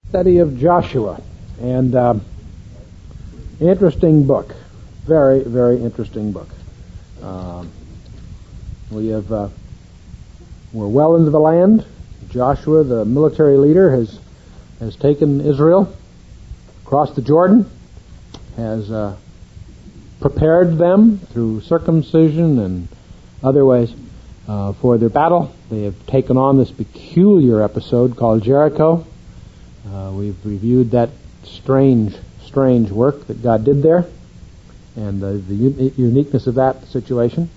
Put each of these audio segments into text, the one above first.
Study of Joshua, and interesting book, very, very interesting book. We're well into the land. Joshua, the military leader, has taken Israel across the Jordan, has prepared them through circumcision and other ways for their battle. They have taken on this peculiar episode called Jericho. We've reviewed that strange work that God did there and the uniqueness of that situation.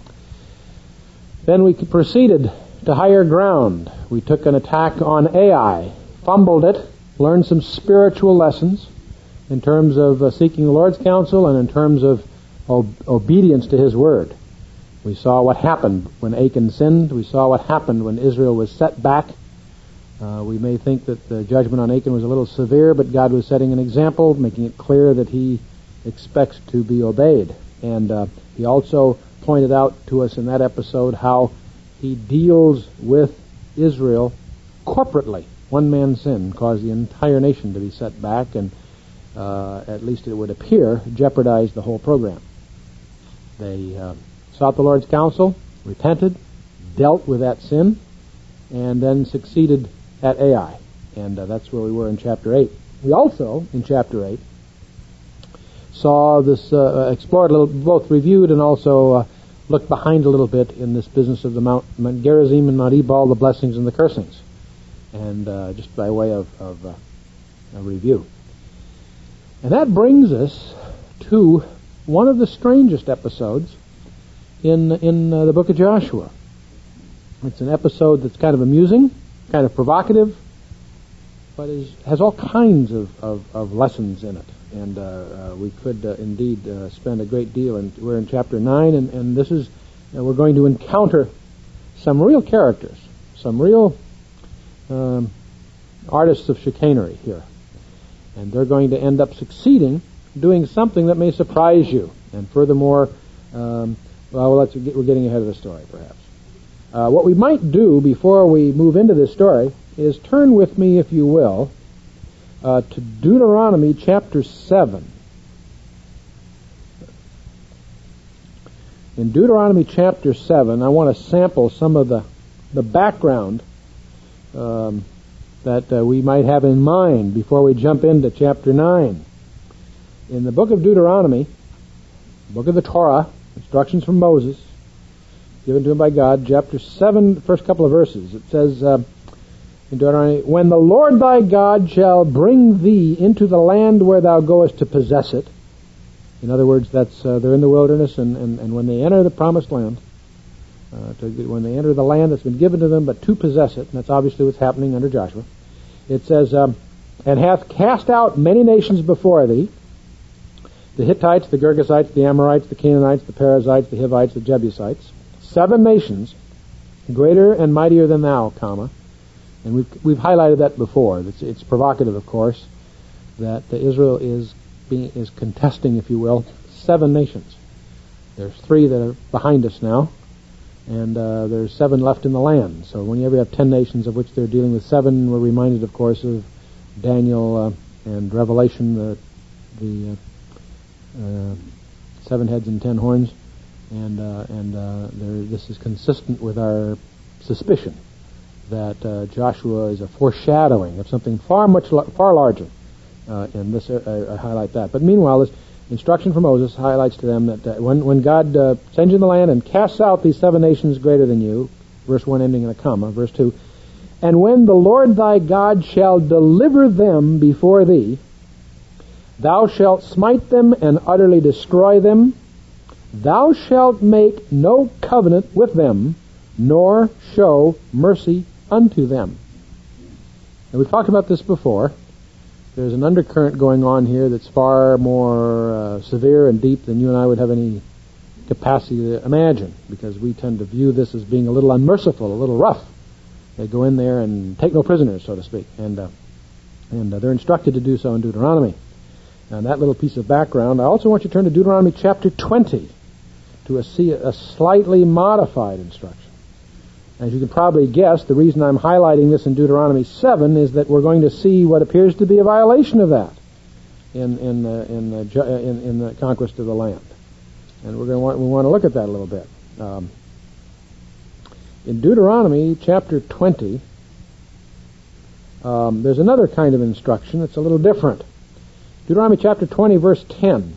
Then we proceeded to higher ground. We took an attack on Ai, fumbled it, learned some spiritual lessons in terms of seeking the Lord's counsel and in terms of obedience to His word. We saw what happened when Achan sinned. We saw what happened when Israel was set back. We may think that the judgment on Achan was a little severe, but God was setting an example, making it clear that He expects to be obeyed. And He also pointed out to us in that episode how He deals with Israel corporately. One man's sin caused the entire nation to be set back, and at least it would appear, jeopardized the whole program. They sought the Lord's counsel, repented, dealt with that sin, and then succeeded at Ai. And that's where we were in chapter 8. We also, in chapter 8, saw this, explored a little, both reviewed and also looked behind a little bit in this business of the Mount Gerizim and Mount Ebal, the blessings and the cursings. And just by way of a review. And that brings us to one of the strangest episodes in the book of Joshua. It's an episode that's kind of amusing, kind of provocative, but has all kinds of lessons in it. And we could indeed spend a great deal. And we're in chapter 9, and this is we're going to encounter some real characters, some real artists of chicanery here. And they're going to end up succeeding doing something that may surprise you. And furthermore, we're getting ahead of the story, perhaps. What we might do before we move into this story is turn with me, if you will, to Deuteronomy chapter 7. In Deuteronomy chapter 7, I want to sample some of the background that we might have in mind before we jump into chapter 9. In the book of Deuteronomy, book of the Torah, instructions from Moses, given to him by God, chapter 7, first couple of verses, it says in Deuteronomy, "When the Lord thy God shall bring thee into the land where thou goest to possess it," in other words, that's they're in the wilderness, and when they enter the promised land, when they enter the land that's been given to them, but to possess it, and that's obviously what's happening under Joshua, it says, "And hath cast out many nations before thee, the Hittites, the Girgashites, the Amorites, the Canaanites, the Perizzites, the Hivites, the Jebusites, 7 nations, greater and mightier than thou, comma." And we've highlighted that before. It's provocative, of course, that Israel is contesting, if you will, 7 nations. There's 3 that are behind us now, and there's 7 left in the land. So whenever you have 10 nations of which they're dealing with 7, we're reminded, of course, of Daniel and Revelation, the 7 heads and 10 horns, and this is consistent with our suspicion that Joshua is a foreshadowing of something far larger. And this I highlight that. But meanwhile, this instruction from Moses highlights to them that when God sends you in the land and casts out these 7 nations greater than you, verse 1 ending in a comma, verse 2, "And when the Lord thy God shall deliver them before thee, thou shalt smite them and utterly destroy them. Thou shalt make no covenant with them, nor show mercy unto them." And we've talked about this before. There's an undercurrent going on here that's far more severe and deep than you and I would have any capacity to imagine, because we tend to view this as being a little unmerciful, a little rough. They go in there and take no prisoners, so to speak, and they're instructed to do so in Deuteronomy. And that little piece of background, I also want you to turn to Deuteronomy chapter 20 to see a slightly modified instruction. As you can probably guess, the reason I'm highlighting this in Deuteronomy 7 is that we're going to see what appears to be a violation of that in the conquest of the land. And we want to look at that a little bit. In Deuteronomy chapter 20, there's another kind of instruction that's a little different. Deuteronomy chapter 20, verse 10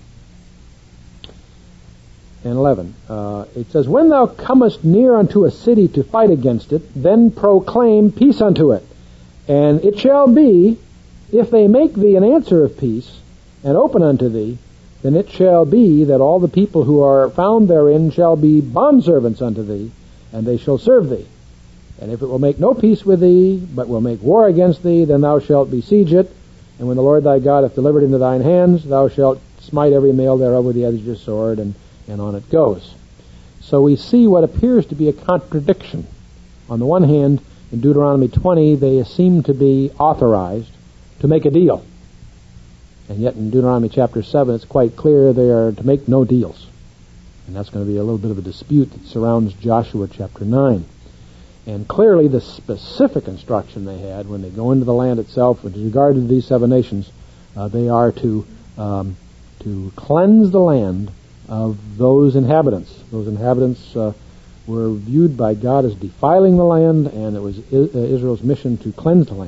and 11. It says, "When thou comest near unto a city to fight against it, then proclaim peace unto it. And it shall be, if they make thee an answer of peace, and open unto thee, then it shall be that all the people who are found therein shall be bondservants unto thee, and they shall serve thee. And if it will make no peace with thee, but will make war against thee, then thou shalt besiege it. And when the Lord thy God hath delivered into thine hands, thou shalt smite every male thereof with the edge of your sword," and on it goes. So we see what appears to be a contradiction. On the one hand, in Deuteronomy 20, they seem to be authorized to make a deal. And yet in Deuteronomy chapter 7, it's quite clear they are to make no deals. And that's going to be a little bit of a dispute that surrounds Joshua chapter 9. And clearly the specific instruction they had when they go into the land itself with regard to these 7 nations, they are to cleanse the land of those inhabitants. Those inhabitants were viewed by God as defiling the land, and it was Israel's mission to cleanse the land.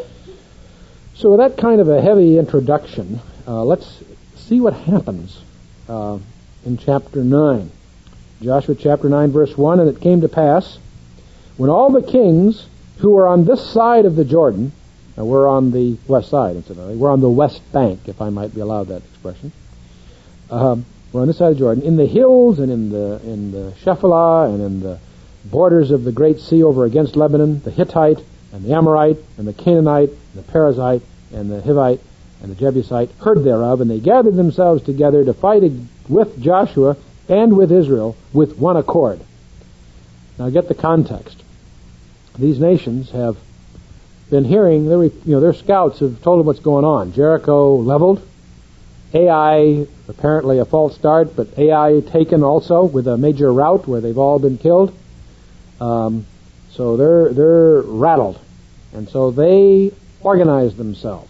So with that kind of a heavy introduction, let's see what happens in chapter 9. Joshua chapter 9, verse 1, "And it came to pass, when all the kings who were on this side of the Jordan," now we're on the west side, incidentally, we're on the west bank, if I might be allowed that expression, we're on this side of Jordan, "in the hills and in the Shephelah and in the borders of the great sea over against Lebanon, the Hittite and the Amorite and the Canaanite and the Perizzite and the Hivite and the Jebusite heard thereof, and they gathered themselves together to fight with Joshua and with Israel with one accord." Now get the context. These nations have been hearing, their scouts have told them what's going on. Jericho leveled, Ai, apparently a false start, but Ai taken also with a major rout where they've all been killed. So they're rattled. And so they organized themselves.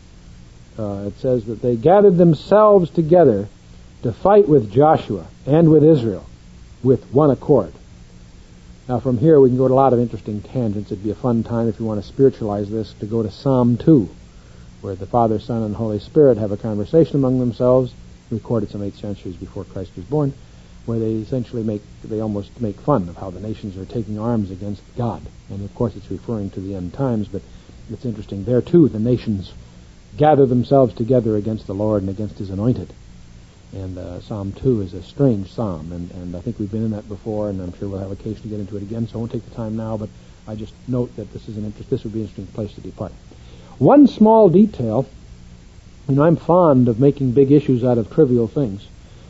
It says that they gathered themselves together to fight with Joshua and with Israel with one accord. Now from here we can go to a lot of interesting tangents. It'd be a fun time, if you want to spiritualize this, to go to Psalm 2, where the Father, Son, and Holy Spirit have a conversation among themselves, recorded some 8 centuries before Christ was born, where they essentially almost make fun of how the nations are taking arms against God. And of course it's referring to the end times, but it's interesting. There too, the nations gather themselves together against the Lord and against His anointed. And Psalm 2 is a strange psalm, and I think we've been in that before, and I'm sure we'll have occasion to get into it again, so I won't take the time now, but I just note that this would be an interesting place to depart. One small detail, I'm fond of making big issues out of trivial things.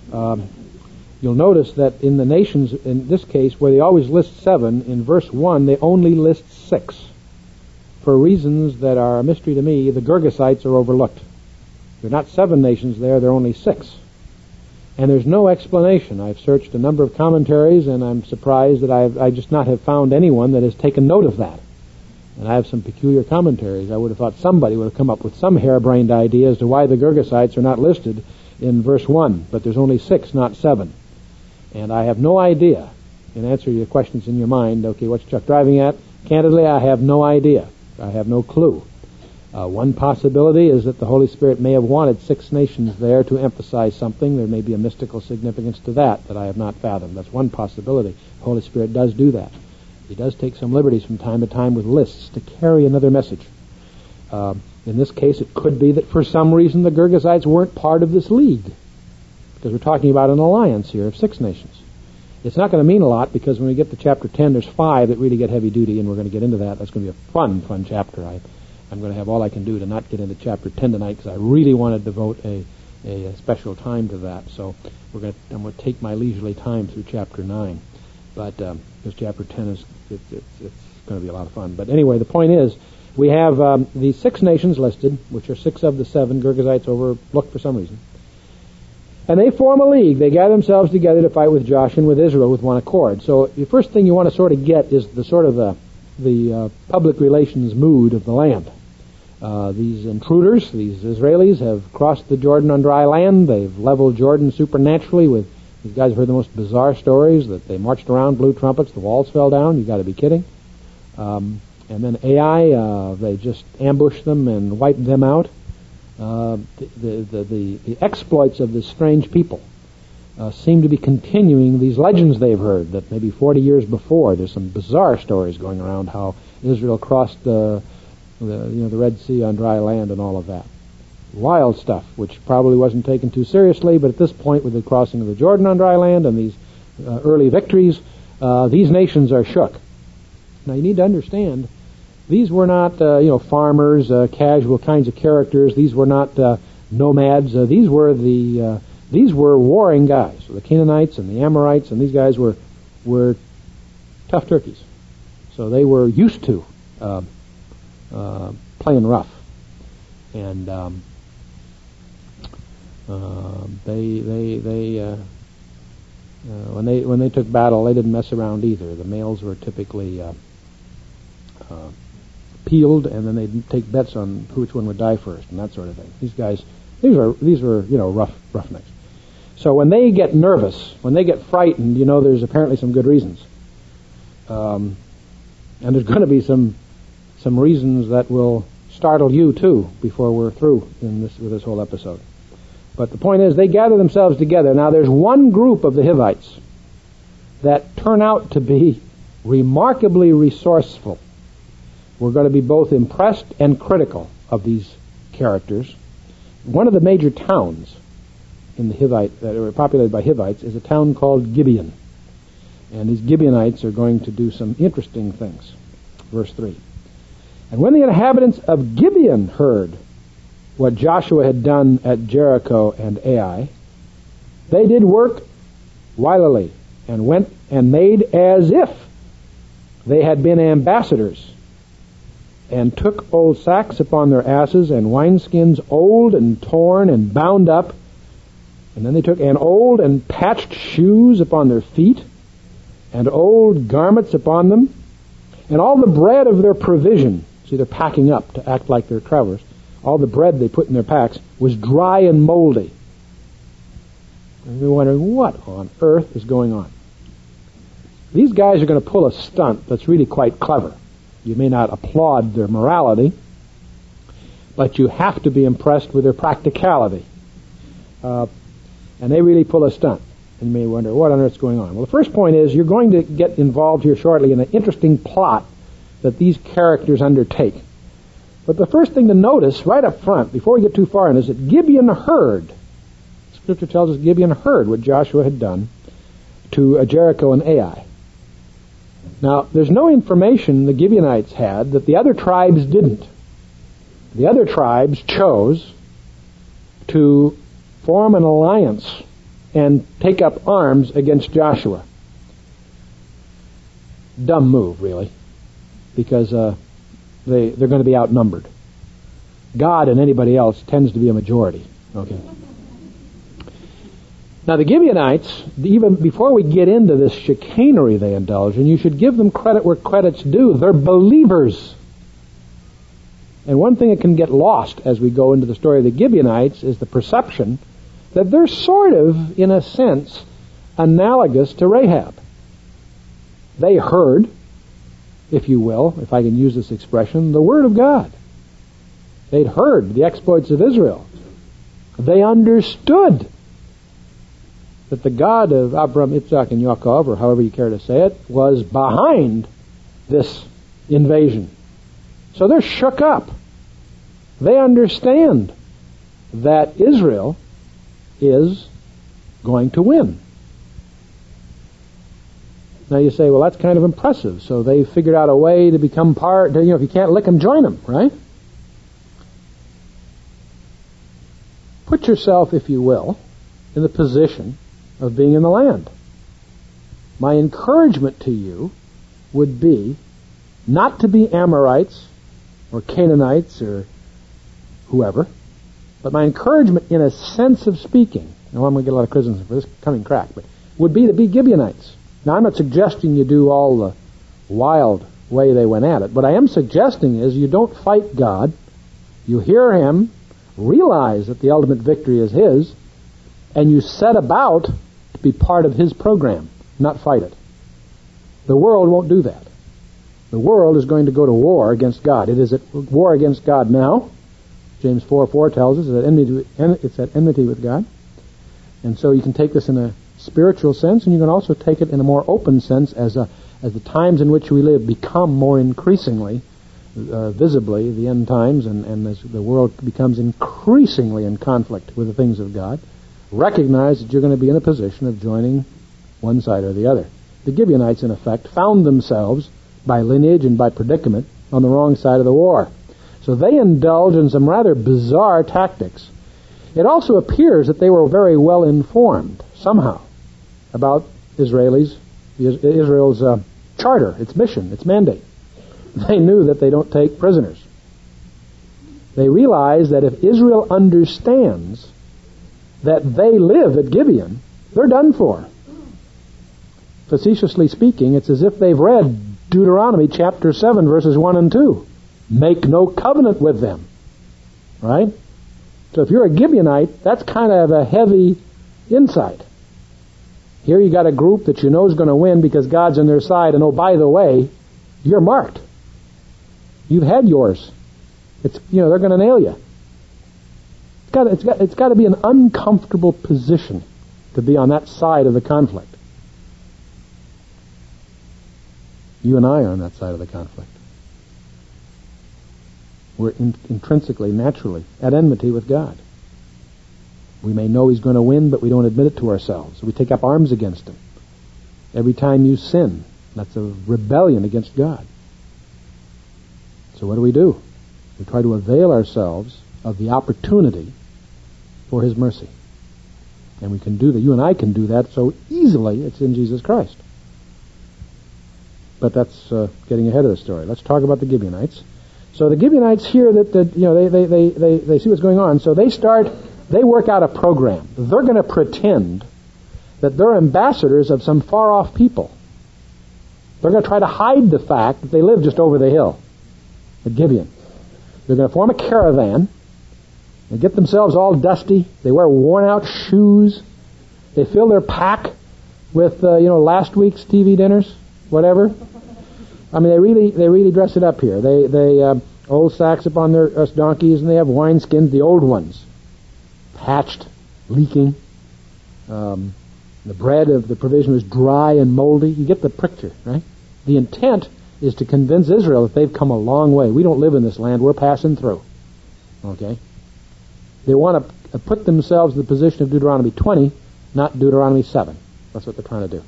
You'll notice that in the nations, in this case, where they always list 7, in verse 1, they only list 6. For reasons that are a mystery to me, the Girgashites are overlooked. There are not 7 nations there, there are only 6. And there's no explanation. I've searched a number of commentaries, and I'm surprised that I just not have found anyone that has taken note of that. And I have some peculiar commentaries. I would have thought somebody would have come up with some harebrained idea as to why the Girgashites are not listed in verse 1, but there's only 6, not 7. And I have no idea, in answer to your questions in your mind, okay, what's Chuck driving at? Candidly, I have no idea. I have no clue. One possibility is that the Holy Spirit may have wanted 6 nations there to emphasize something. There may be a mystical significance to that I have not fathomed. That's one possibility. The Holy Spirit does do that. He does take some liberties from time to time with lists to carry another message. In this case, it could be that for some reason the Girgashites weren't part of this league, because we're talking about an alliance here of 6 nations. It's not going to mean a lot, because when we get to chapter 10, there's 5 that really get heavy duty, and we're going to get into that. That's going to be a fun chapter. I'm going to have all I can do to not get into chapter 10 tonight, because I really want to devote a special time to that. So I'm going to take my leisurely time through chapter 9. But because chapter 10 is it's going to be a lot of fun. But anyway, the point is, we have these 6 nations listed, which are 6 of the 7 Girgashites overlooked for some reason. And they form a league. They gather themselves together to fight with Joshua and with Israel with one accord. So the first thing you want to sort of get is the sort of the public relations mood of the land. These intruders, these Israelis, have crossed the Jordan on dry land. They've leveled Jordan supernaturally with, these guys have heard the most bizarre stories, that they marched around, blew trumpets, the walls fell down. You've got to be kidding. And then Ai, they just ambushed them and wiped them out. The exploits of this strange people seem to be continuing these legends they've heard, that maybe 40 years before, there's some bizarre stories going around how Israel crossed the Red Sea on dry land and all of that. Wild stuff, which probably wasn't taken too seriously, but at this point, with the crossing of the Jordan on dry land and these early victories, these nations are shook. Now, you need to understand, these were not, farmers, casual kinds of characters. These were not nomads. These were warring guys. The Canaanites and the Amorites, and these guys were tough turkeys. So they were used to playing rough, and when they took battle, they didn't mess around either. The males were typically peeled, and then they'd take bets on which one would die first, and that sort of thing. These were roughnecks. So when they get nervous, when they get frightened, there's apparently some good reasons, and there's going to be some reasons that will startle you too before we're through with this whole episode. But the point is, they gather themselves together. Now, there's one group of the Hivites that turn out to be remarkably resourceful. We're going to be both impressed and critical of these characters. One of the major towns in the Hivite that were populated by Hivites is a town called Gibeon. And these Gibeonites are going to do some interesting things. Verse 3. And when the inhabitants of Gibeon heard what Joshua had done at Jericho and Ai, they did work wilily and went and made as if they had been ambassadors, and took old sacks upon their asses, and wineskins old and torn and bound up. And then they took an old and patched shoes upon their feet, and old garments upon them, and all the bread of their provision. See, they're packing up to act like they're travelers. All the bread they put in their packs was dry and moldy. And you're wondering, what on earth is going on? These guys are going to pull a stunt that's really quite clever. You may not applaud their morality, but you have to be impressed with their practicality. And they really pull a stunt. And you may wonder, what on earth is going on? Well, the first point is, you're going to get involved here shortly in an interesting plot that these characters undertake. But the first thing to notice right up front, before we get too far in, is that Gibeon heard. Scripture tells us Gibeon heard what Joshua had done to Jericho and Ai. Now, there's no information the Gibeonites had that the other tribes didn't. The other tribes chose to form an alliance and take up arms against Joshua. Dumb move, really, because they're going to be outnumbered. God and anybody else tends to be a majority. Okay. Now, the Gibeonites, even before we get into this chicanery they indulge in, you should give them credit where credit's due. They're believers. And one thing that can get lost as we go into the story of the Gibeonites is the perception that they're sort of, in a sense, analogous to Rahab. They heard, if you will, if I can use this expression, the Word of God. They'd heard the exploits of Israel. They understood that the God of Abraham, Isaac, and Yaakov, or however you care to say it, was behind this invasion. So they're shook up. They understand that Israel is going to win. Now you say, well, that's kind of impressive. So they figured out a way to become part, if you can't lick them, join them, right? Put yourself, if you will, in the position of being in the land. My encouragement to you would be not to be Amorites or Canaanites or whoever, but my encouragement, in a sense of speaking, Now I'm going to get a lot of criticism for this coming crack, but would be to be Gibeonites. Now I'm not suggesting you do all the wild way they went at it. What I am suggesting is you don't fight God. You hear Him, realize that the ultimate victory is His, and you set about to be part of His program, not fight it. The world won't do that. The world is going to go to war against God. It is at war against God now. James 4:4 tells us that it's at enmity with God. And so you can take this in a spiritual sense, and you can also take it in a more open sense as the times in which we live become more increasingly, visibly, the end times, and as the world becomes increasingly in conflict with the things of God. Recognize that you're going to be in a position of joining one side or the other. The Gibeonites, in effect, found themselves, by lineage and by predicament, on the wrong side of the war. So they indulged in some rather bizarre tactics. It also appears that they were very well informed, somehow, about Israel's charter, its mission, its mandate. They knew that they don't take prisoners. They realized that if Israel understands that they live at Gibeon, they're done for. Facetiously speaking, it's as if they've read Deuteronomy chapter 7, verses 1 and 2. Make no covenant with them. Right? So if you're a Gibeonite, that's kind of a heavy insight. Here you got a group that you know is going to win because God's on their side, and oh, by the way, you're marked. You've had yours. They're going to nail you. It's got to be an uncomfortable position to be on that side of the conflict. You and I are on that side of the conflict. We're intrinsically, naturally, at enmity with God. We may know He's going to win, but we don't admit it to ourselves. We take up arms against Him. Every time you sin, that's a rebellion against God. So what do? We try to avail ourselves of the opportunity for His mercy. And we can do that. You and I can do that so easily. It's in Jesus Christ. But that's getting ahead of the story. Let's talk about the Gibeonites. So the Gibeonites hear that they see what's going on. So they work out a program. They're going to pretend that they're ambassadors of some far-off people. They're going to try to hide the fact that they live just over the hill at Gibeon. They're going to form a caravan. They get themselves all dusty. They wear worn-out shoes. They fill their pack with last week's TV dinners, whatever. I mean, they really dress it up here. They old sacks upon their donkeys, and they have wineskins, the old ones, patched, leaking. The bread of the provision was dry and moldy. You get the picture, right? The intent is to convince Israel that they've come a long way. We don't live in this land. We're passing through. Okay? They want to put themselves in the position of Deuteronomy 20, not Deuteronomy 7. That's what they're trying to do.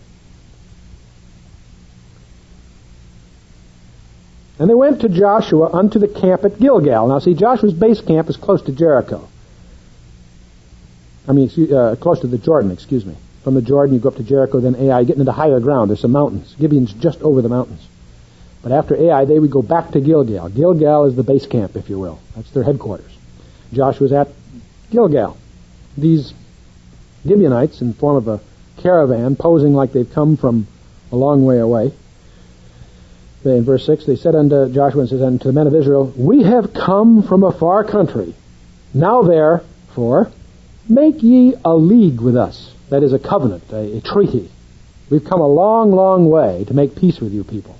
And they went to Joshua unto the camp at Gilgal. Now, see, Joshua's base camp is close to Jericho. Close to the Jordan, excuse me. From the Jordan, you go up to Jericho, then Ai, getting into higher ground. There's some mountains. Gibeon's just over the mountains. But after Ai, they would go back to Gilgal. Gilgal is the base camp, if you will. That's their headquarters. Joshua's at Gilgal. These Gibeonites, in form of a caravan, posing like they've come from a long way away, in verse 6, they said unto Joshua and says unto the men of Israel, We have come from a far country. Now therefore, make ye a league with us. That is a covenant, a treaty. We've come a long, long way to make peace with you people.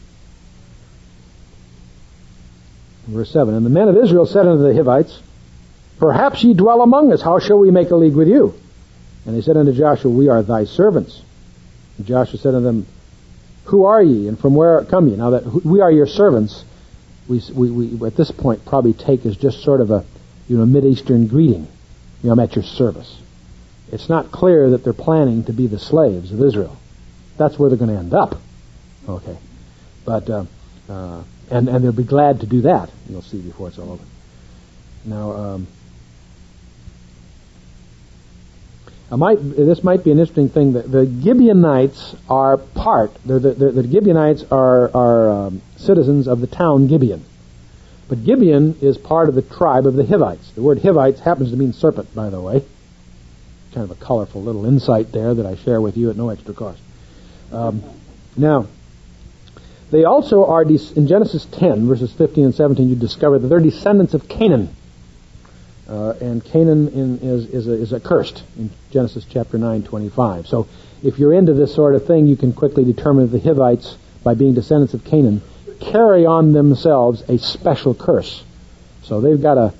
Verse 7, And the men of Israel said unto the Hivites, Perhaps ye dwell among us. How shall we make a league with you? And they said unto Joshua, We are thy servants. And Joshua said unto them, Who are ye, and from where come ye? Now that we are your servants, we at this point probably take as just sort of a Mid-Eastern greeting. I'm at your service. It's not clear that they're planning to be the slaves of Israel. That's where they're going to end up. Okay, but and they'll be glad to do that. You'll see before it's all over. Now, this might be an interesting thing. The Gibeonites are the Gibeonites are citizens of the town Gibeon. But Gibeon is part of the tribe of the Hivites. The word Hivites happens to mean serpent, by the way. kind of a colorful little insight there that I share with you at no extra cost. Now, they also are, in Genesis 10, verses 15 and 17, you discover that they're descendants of Canaan. And Canaan is accursed in Genesis chapter 9:25. So if you're into this sort of thing, you can quickly determine that the Hivites, by being descendants of Canaan, carry on themselves a special curse. So they've got a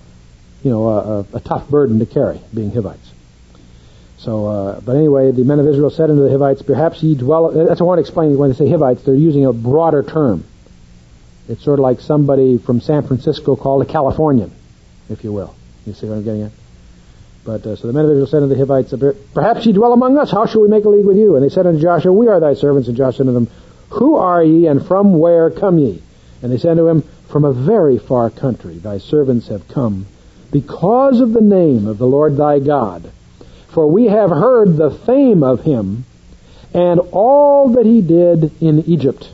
tough burden to carry, being Hivites. So, but anyway, the men of Israel said unto the Hivites, perhaps ye dwell... That's what I want to explain. When they say Hivites, they're using a broader term. It's sort of like somebody from San Francisco called a Californian, if you will. You see what I'm getting at? But so the men of Israel said unto the Hivites, perhaps ye dwell among us. How shall we make a league with you? And they said unto Joshua, we are thy servants. And Joshua said unto them, who are ye, and from where come ye? And they said unto him, from a very far country thy servants have come, because of the name of the Lord thy God. For we have heard the fame of him, and all that he did in Egypt,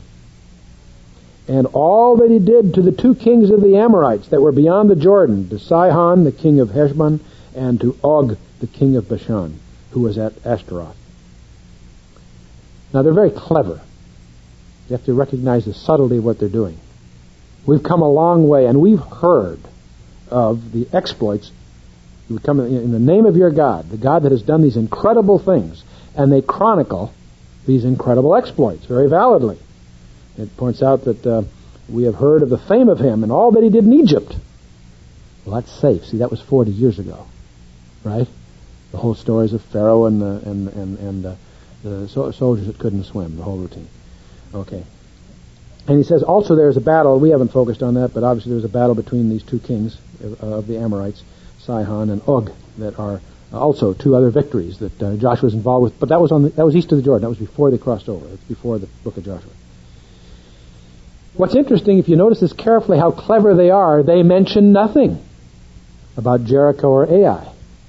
and all that he did to the two kings of the Amorites that were beyond the Jordan, to Sihon the king of Heshbon, and to Og the king of Bashan, who was at Ashtaroth. Now they're very clever. You have to recognize the subtlety of what they're doing. We've come a long way, and we've heard of the exploits. You would come in the name of your God, the God that has done these incredible things, and they chronicle these incredible exploits very validly. It points out that we have heard of the fame of him and all that he did in Egypt. Well, that's safe. See, that was 40 years ago, right? The whole stories of Pharaoh and the soldiers that couldn't swim, the whole routine. Okay. And he says also there's a battle. We haven't focused on that, but obviously there's a battle between these two kings of the Amorites, Sihon and Og, that are also two other victories that Joshua was involved with. But that was east of the Jordan. That was before they crossed over. It's before the book of Joshua. What's interesting, if you notice this carefully, how clever they are, they mention nothing about Jericho or Ai.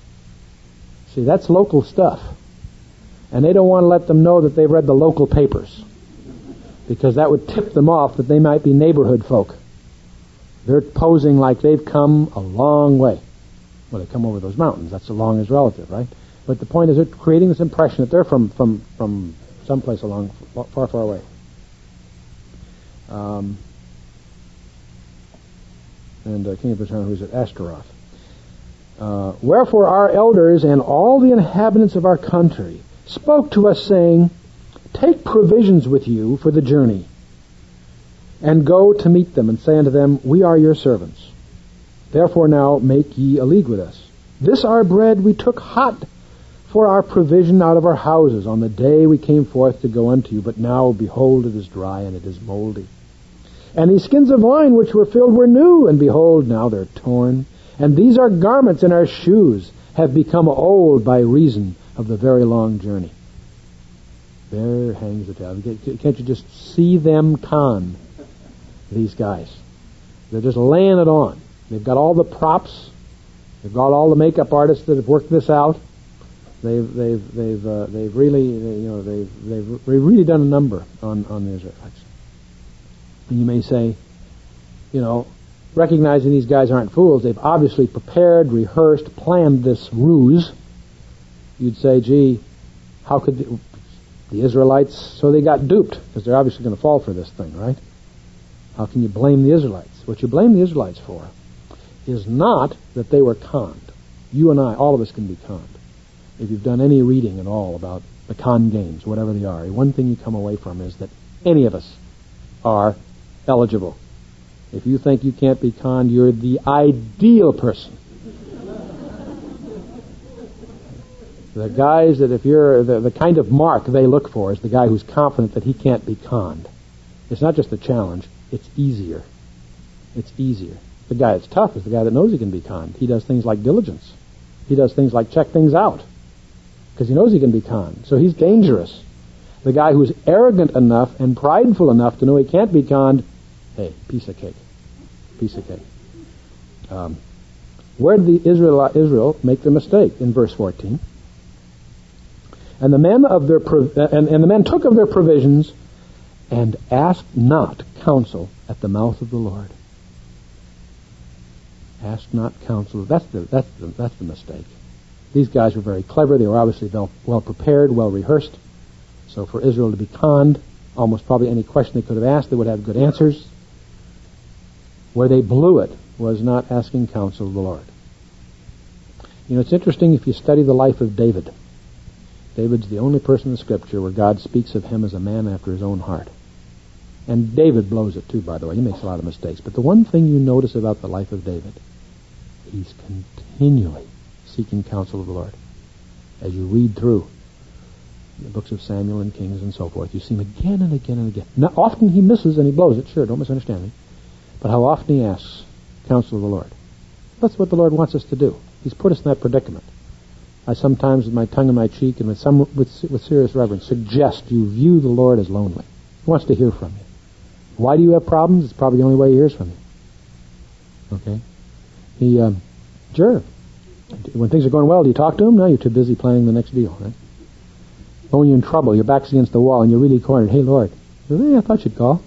See, that's local stuff. And they don't want to let them know that they've read the local papers, because that would tip them off that they might be neighborhood folk. They're posing like they've come a long way. Well, they come over those mountains. That's a long is relative, right? But the point is they're creating this impression that they're from someplace along, far, far away. King of Bashan, who's at Ashtaroth. Wherefore our elders and all the inhabitants of our country spoke to us, saying, take provisions with you for the journey, and go to meet them, and say unto them, we are your servants. Therefore now make ye a league with us. This our bread we took hot for our provision out of our houses on the day we came forth to go unto you, but now, behold, it is dry, and it is moldy. And these skins of wine which were filled were new, and behold, now they're torn. And these our garments and our shoes have become old by reason of the very long journey. There hangs the tale. Can't you just see them con these guys? They're just laying it on. They've got all the props. They've got all the makeup artists that have worked this out. They've really done a number on the Israelites. And you may say, recognizing these guys aren't fools, they've obviously prepared, rehearsed, planned this ruse. You'd say, gee, how could the Israelites, so they got duped, because they're obviously going to fall for this thing, right? How can you blame the Israelites? What you blame the Israelites for is not that they were conned. You and I, all of us can be conned. If you've done any reading at all about the con games, whatever they are, one thing you come away from is that any of us are eligible. If you think you can't be conned, you're the ideal person. The guys that, if you're the kind of mark they look for, is the guy who's confident that he can't be conned. It's not just a challenge, it's easier. It's easier. The guy that's tough is the guy that knows he can be conned. He does things like diligence. He does things like check things out, because he knows he can be conned. So he's dangerous. The guy who's arrogant enough and prideful enough to know he can't be conned, hey, piece of cake. Piece of cake. Where did Israel make the mistake? In verse 14. And the men took of their provisions and asked not counsel at the mouth of the Lord. Asked not counsel. That's the mistake. These guys were very clever. They were obviously well prepared, well rehearsed. So for Israel to be conned, almost probably any question they could have asked, they would have good answers. Where they blew it was not asking counsel of the Lord. You know, it's interesting if you study the life of David. David's the only person in the Scripture where God speaks of him as a man after his own heart. And David blows it too, by the way. He makes a lot of mistakes. But the one thing you notice about the life of David, he's continually seeking counsel of the Lord. As you read through the books of Samuel and Kings and so forth, you see him again and again and again. Now, often he misses and he blows it, sure, don't misunderstand me. But how often he asks counsel of the Lord. That's what the Lord wants us to do. He's put us in that predicament. I sometimes, with my tongue in my cheek and with serious reverence, suggest you view the Lord as lonely. He wants to hear from you. Why do you have problems? It's probably the only way he hears from you. Okay? Sure. When things are going well, do you talk to him? No, you're too busy planning the next deal, right? But when you're in trouble, your back's against the wall and you're really cornered, hey, Lord, I thought you'd call.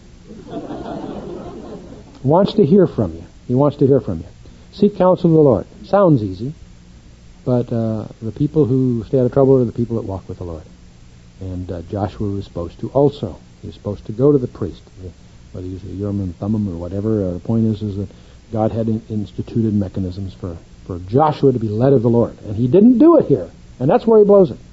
He wants to hear from you. He wants to hear from you. Seek counsel of the Lord. Sounds easy, but the people who stay out of trouble are the people that walk with the Lord. And Joshua was supposed to also. He was supposed to go to the priest, whether he's a Urim and Thummim or whatever. The point is that God had instituted mechanisms for Joshua to be led of the Lord. And he didn't do it here. And that's where he blows it.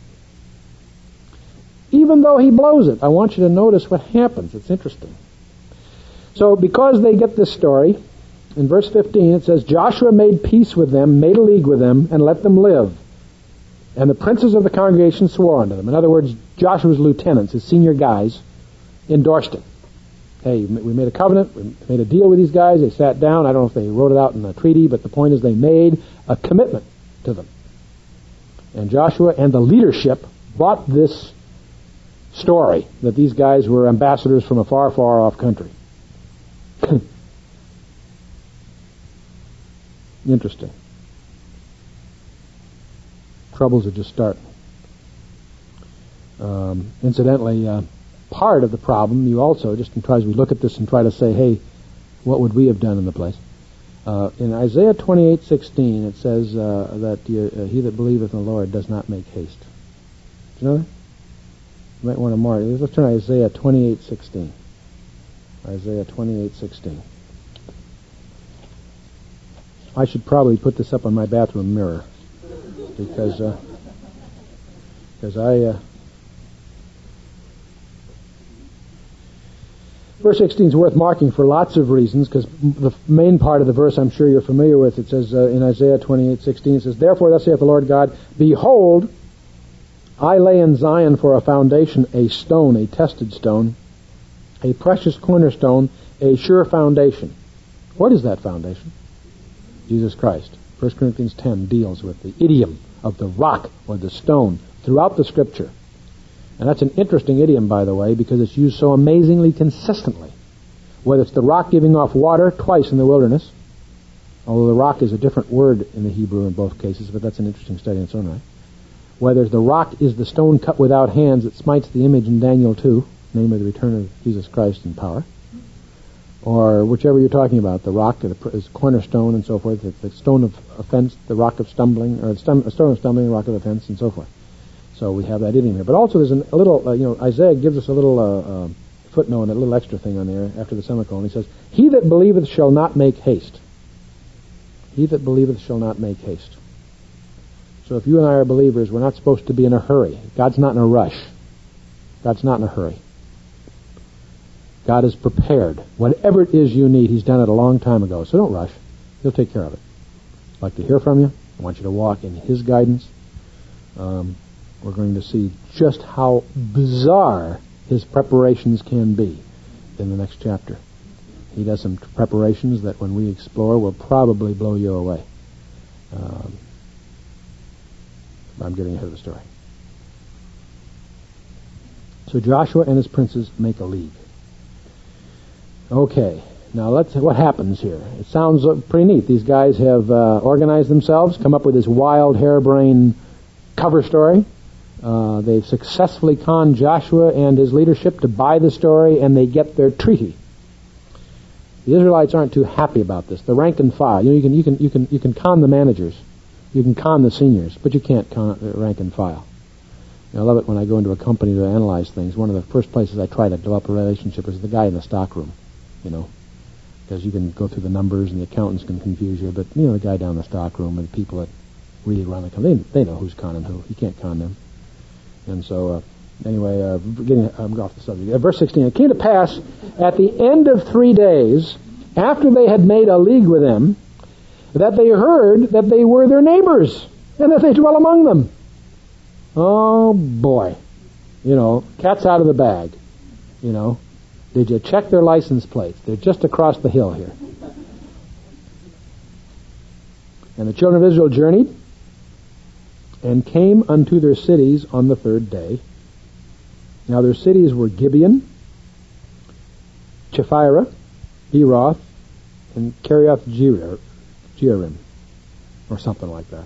Even though he blows it, I want you to notice what happens. It's interesting. So because they get this story, in verse 15 it says, Joshua made peace with them, made a league with them, and let them live. And the princes of the congregation swore unto them. In other words, Joshua's lieutenants, his senior guys, endorsed it. Hey, we made a covenant, we made a deal with these guys, they sat down, I don't know if they wrote it out in a treaty, but the point is they made a commitment to them. And Joshua and the leadership bought this story that these guys were ambassadors from a far, far off country. Interesting. Troubles are just starting. Incidentally, part of the problem, you also, just as we look at this and try to say, hey, what would we have done in the place? In Isaiah 28:16, it says that he that believeth in the Lord does not make haste. Do you know that? You might want to mark. Let's turn to Isaiah 28:16. Isaiah 28:16. I should probably put this up on my bathroom mirror because I. Verse 16 is worth marking for lots of reasons, because the main part of the verse I'm sure you're familiar with. It says in Isaiah 28:16, it says, Therefore thus saith the Lord God, Behold, I lay in Zion for a foundation a stone, a tested stone, a precious cornerstone, a sure foundation. What is that foundation? Jesus Christ. 1 Corinthians 10 deals with the idiom of the rock or the stone throughout the Scripture. And that's an interesting idiom, by the way, because it's used so amazingly consistently. Whether it's the rock giving off water twice in the wilderness, although the rock is a different word in the Hebrew in both cases, but that's an interesting study in its own right. Whether the rock is the stone cut without hands that smites the image in Daniel 2, namely the return of Jesus Christ in power, or whichever you're talking about, the rock is cornerstone and so forth, the stone of offense, the rock of stumbling, or a stone of stumbling, the rock of offense, and so forth. So we have that idiom here. But also there's a little, Isaiah gives us a little footnote, a little extra thing on there after the semicolon. He says, He that believeth shall not make haste. He that believeth shall not make haste. So if you and I are believers, we're not supposed to be in a hurry. God's not in a rush. God's not in a hurry. God is prepared. Whatever it is you need, He's done it a long time ago. So don't rush. He'll take care of it. I'd like to hear from you. I want you to walk in His guidance. We're going to see just how bizarre His preparations can be in the next chapter. He does some preparations that when we explore will probably blow you away. I'm getting ahead of the story. So Joshua and his princes make a league. Okay, now what happens here? It sounds pretty neat. These guys have organized themselves, come up with this wild, harebrained cover story. They've successfully conned Joshua and his leadership to buy the story, and they get their treaty. The Israelites aren't too happy about this. The rank and file, you can con the managers, You can con the seniors, but you can't con the rank and file. I love it when I go into a company to analyze things. One of the first places I try to develop a relationship is the guy in the stockroom, because you can go through the numbers and the accountants can confuse you, but, the guy down in the stockroom and the people that really run the company, they know who's conning who. You can't con them. And so, I'm off the subject. Verse 16, it came to pass at the end of 3 days, after they had made a league with them, that they heard that they were their neighbors and that they dwell among them. Oh, boy. Cat's out of the bag. Did you check their license plates? They're just across the hill here. And the children of Israel journeyed and came unto their cities on the 3rd day. Now their cities were Gibeon, Chephirah, Beeroth, and Kiriath Jearim, or something like that.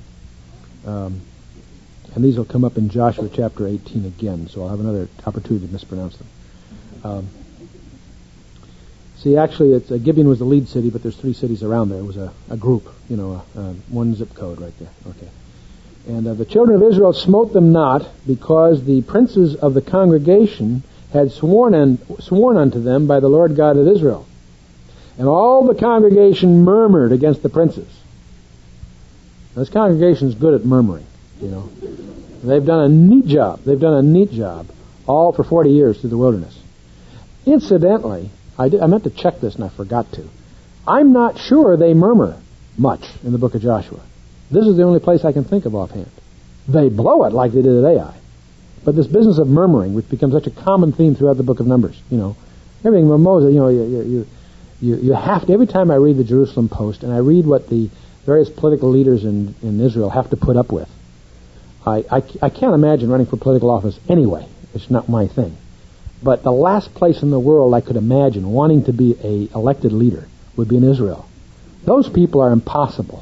And these will come up in Joshua chapter 18 again, so I'll have another opportunity to mispronounce them. Actually, Gibeon was the lead city, but there's 3 cities around there. It was a group, one zip code right there. Okay. And the children of Israel smote them not, because the princes of the congregation had sworn unto them by the Lord God of Israel. And all the congregation murmured against the princes. Now, this congregation is good at murmuring, They've done a neat job, all for 40 years through the wilderness. Incidentally, I meant to check this and I forgot to. I'm not sure they murmur much in the book of Joshua. This is the only place I can think of offhand. They blow it like they did at Ai. But this business of murmuring, which becomes such a common theme throughout the book of Numbers, everything with Moses, you have to, every time I read the Jerusalem Post and I read what the various political leaders in Israel have to put up with, I can't imagine running for political office anyway. It's not my thing. But the last place in the world I could imagine wanting to be a elected leader would be in Israel. Those people are impossible.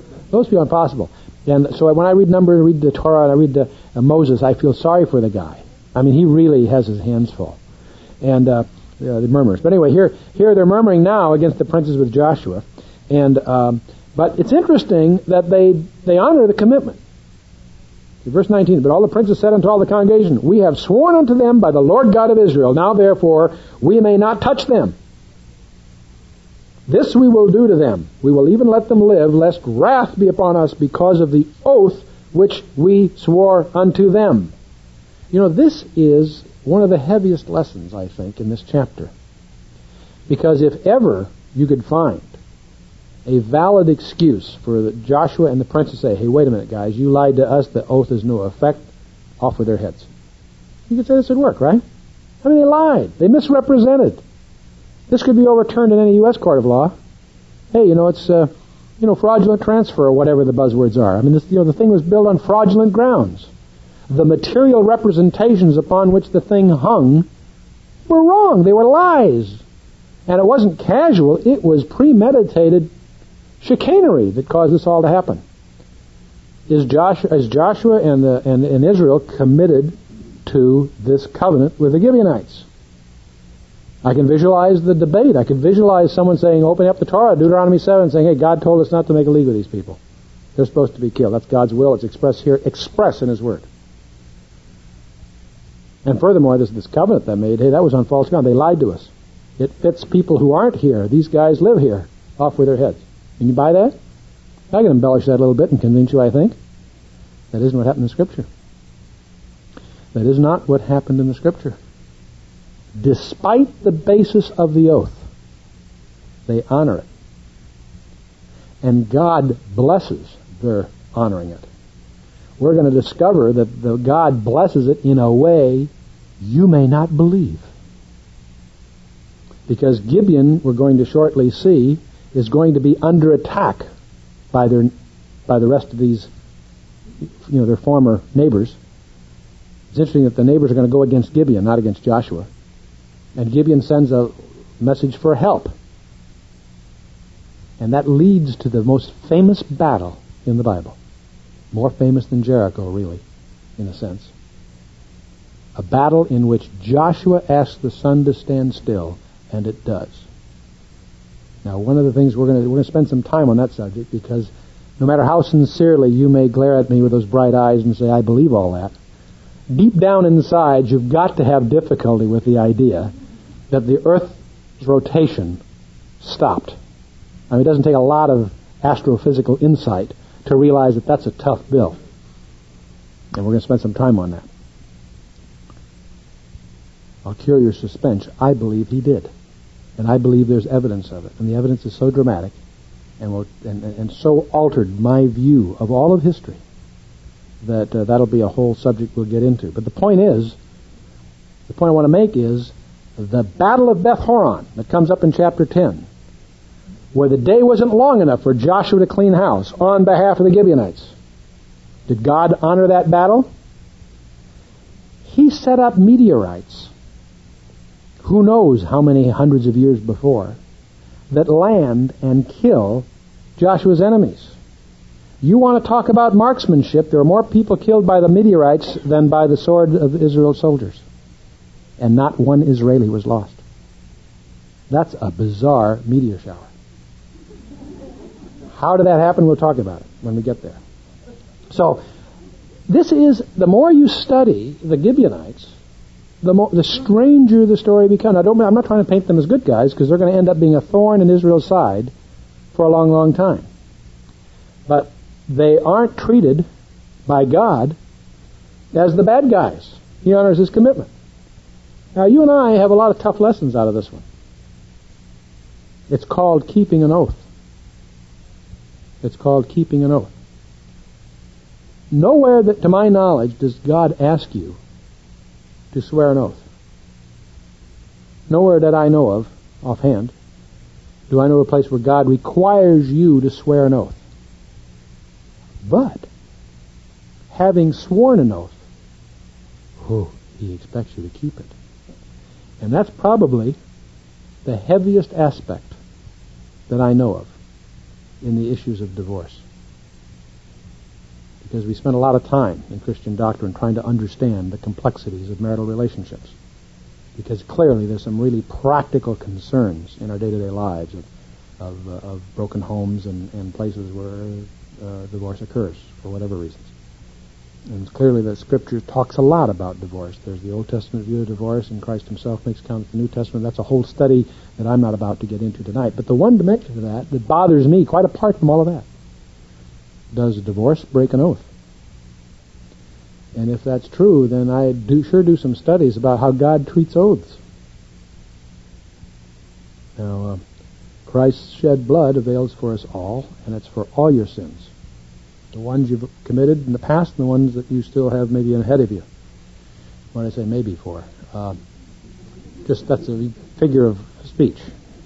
And so when I read Numbers, read the Torah, and I read Moses, I feel sorry for the guy. I mean, he really has his hands full. And the murmurs. But anyway, here they're murmuring now against the princes with Joshua. And but it's interesting that they honor the commitment. Verse 19, but all the princes said unto all the congregation, we have sworn unto them by the Lord God of Israel. Now therefore we may not touch them. This we will do to them. We will even let them live, lest wrath be upon us because of the oath which we swore unto them. This is one of the heaviest lessons, I think, in this chapter. Because if ever you could find a valid excuse for Joshua and the princes to say, hey, wait a minute, guys, you lied to us, the oath is no effect, off with their heads. You could say this would work, right? I mean, they lied. They misrepresented. This could be overturned in any U.S. court of law. Hey, it's, fraudulent transfer or whatever the buzzwords are. I mean, the thing was built on fraudulent grounds. The material representations upon which the thing hung were wrong. They were lies. And it wasn't casual. It was premeditated chicanery that caused this all to happen. Is Joshua and Israel committed to this covenant with the Gibeonites? I can visualize the debate. I can visualize someone saying, open up the Torah, Deuteronomy 7, saying, hey, God told us not to make a league with these people. They're supposed to be killed. That's God's will. It's expressed here, express in His Word. And furthermore, this covenant they made, hey, that was on false ground. They lied to us. It fits people who aren't here. These guys live here. Off with their heads. Can you buy that? I can embellish that a little bit and convince you, I think. That isn't what happened in Scripture. That is not what happened in the Scripture. Despite the basis of the oath, they honor it. And God blesses their honoring it. We're going to discover that God blesses it in a way you may not believe. Because Gibeon, we're going to shortly see, is going to be under attack by the rest of these, their former neighbors. It's interesting that the neighbors are going to go against Gibeon, not against Joshua. And Gibeon sends a message for help. And that leads to the most famous battle in the Bible. More famous than Jericho, really, in a sense. A battle in which Joshua asks the sun to stand still, and it does. Now, one of the things we're going to spend some time on that subject, because no matter how sincerely you may glare at me with those bright eyes and say, I believe all that, deep down inside, you've got to have difficulty with the idea that the Earth's rotation stopped. I mean, it doesn't take a lot of astrophysical insight to realize that that's a tough bill. And we're going to spend some time on that. I'll cure your suspense. I believe he did. And I believe there's evidence of it. And the evidence is so dramatic and so altered my view of all of history that that'll be a whole subject we'll get into. But the point I want to make is the Battle of Beth Horon that comes up in chapter 10, where the day wasn't long enough for Joshua to clean house on behalf of the Gibeonites. Did God honor that battle? He set up meteorites, who knows how many hundreds of years before, that land and kill Joshua's enemies. You want to talk about marksmanship, there are more people killed by the meteorites than by the sword of Israel's soldiers. And not one Israeli was lost. That's a bizarre meteor shower. How did that happen? We'll talk about it when we get there. So, this is, the more you study the Gibeonites, the stranger the story becomes. I'm not trying to paint them as good guys, because they're going to end up being a thorn in Israel's side for a long, long time. But they aren't treated by God as the bad guys. He honors his commitment. Now, you and I have a lot of tough lessons out of this one. It's called keeping an oath. It's called keeping an oath. Nowhere that, to my knowledge, does God ask you to swear an oath. Nowhere that I know of, offhand, do I know a place where God requires you to swear an oath. But, having sworn an oath, he expects you to keep it. And that's probably the heaviest aspect that I know of in the issues of divorce. Because we spend a lot of time in Christian doctrine trying to understand the complexities of marital relationships. Because clearly there's some really practical concerns in our day-to-day lives of broken homes and places where divorce occurs for whatever reasons. And clearly the Scripture talks a lot about divorce. There's the Old Testament view of divorce, and Christ himself makes account of the New Testament. That's a whole study that I'm not about to get into tonight. But the one dimension of that bothers me, quite apart from all of that, does divorce break an oath? And if that's true, then I sure do some studies about how God treats oaths. Now, Christ's shed blood avails for us all, and it's for all your sins. The ones you've committed in the past and the ones that you still have maybe ahead of you. What I say maybe for? Just that's a figure of speech.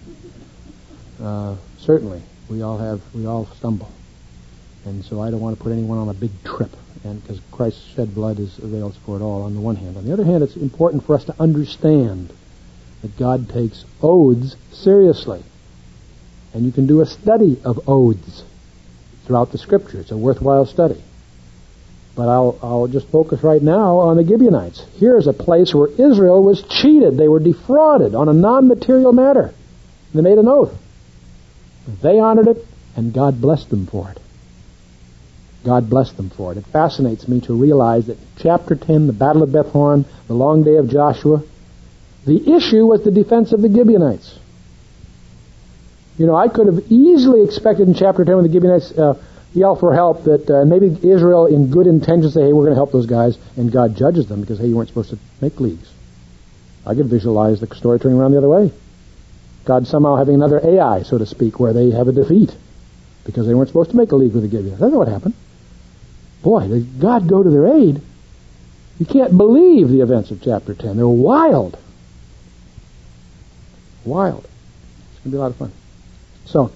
Certainly, we all stumble. And so I don't want to put anyone on a big trip, and because Christ's shed blood avails for it all on the one hand. On the other hand, it's important for us to understand that God takes oaths seriously. And you can do a study of oaths throughout the Scripture. It's a worthwhile study. But I'll just focus right now on the Gibeonites. Here's a place where Israel was cheated. They were defrauded on a non-material matter. They made an oath. They honored it, and God blessed them for it. God blessed them for it. It fascinates me to realize that chapter 10, the Battle of Beth Horon, the long day of Joshua, the issue was the defense of the Gibeonites. You know, I could have easily expected in chapter 10 when the Gibeonites yell for help that maybe Israel in good intention say, hey, we're going to help those guys, and God judges them because, hey, you weren't supposed to make leagues. I could visualize the story turning around the other way. God somehow having another Ai, so to speak, where they have a defeat because they weren't supposed to make a league with the Gibeonites. That's not what happened. Boy, did God go to their aid. You can't believe the events of chapter 10. They're wild. Wild. It's going to be a lot of fun. So,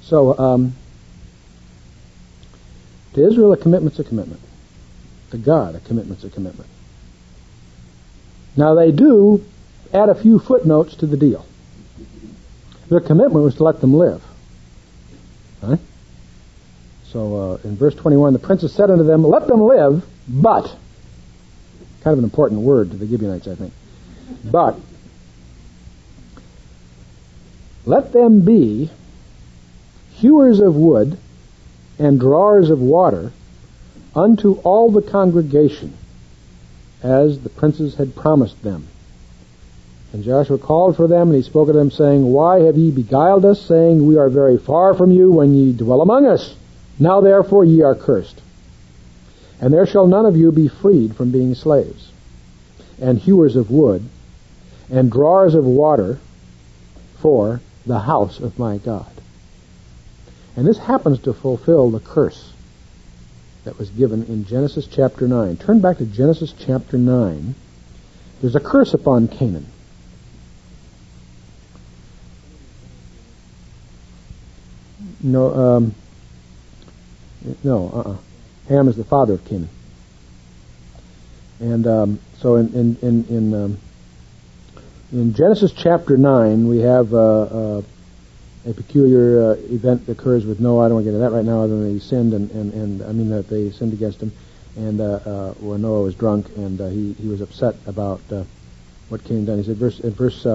to Israel, a commitment's a commitment. To God, a commitment's a commitment. Now, they do add a few footnotes to the deal. Their commitment was to let them live. Right? So, in verse 21, the princess said unto them, let them live, but, kind of an important word to the Gibeonites, I think, but, let them be hewers of wood and drawers of water unto all the congregation, as the princes had promised them. And Joshua called for them, and he spoke to them, saying, Why have ye beguiled us, saying, We are very far from you, when ye dwell among us? Now therefore ye are cursed. And there shall none of you be freed from being slaves, and hewers of wood, and drawers of water for the house of my God. And this happens to fulfill the curse that was given in Genesis chapter 9. Turn back to Genesis chapter 9. There's a curse upon Canaan. Ham is the father of Canaan. And so in Genesis chapter 9, we have a peculiar event that occurs with Noah. I don't want to get into that right now, other than he sinned, that they sinned against him, and where Noah was drunk, and he was upset about what Canaan done. He said, in verse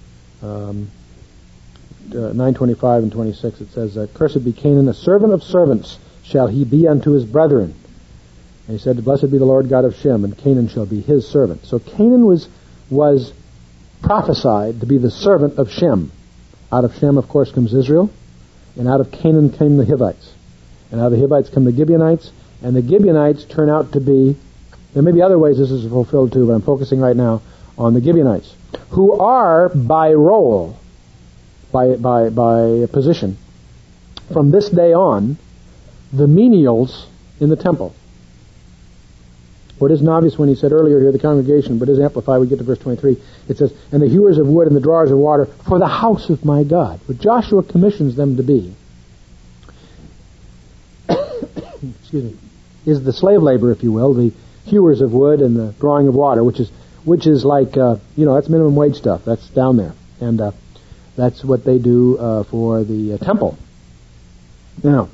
9:25 and 26, it says, Cursed be Canaan, a servant of servants shall he be unto his brethren. And he said, Blessed be the Lord God of Shem, and Canaan shall be his servant. So Canaan was prophesied to be the servant of Shem. Out of Shem, of course, comes Israel, and out of Canaan came the Hivites. And out of the Hivites come the Gibeonites, and the Gibeonites turn out to be, there may be other ways this is fulfilled too, but I'm focusing right now on the Gibeonites, who are by role, by position, from this day on, the menials in the temple. Well, it isn't obvious when he said earlier here, the congregation, but it is amplified. We get to verse 23. It says, And the hewers of wood and the drawers of water for the house of my God. What Joshua commissions them to be excuse me, is the slave labor, if you will, the hewers of wood and the drawing of water, which is like, that's minimum wage stuff. That's down there. And that's what they do for the temple. Now,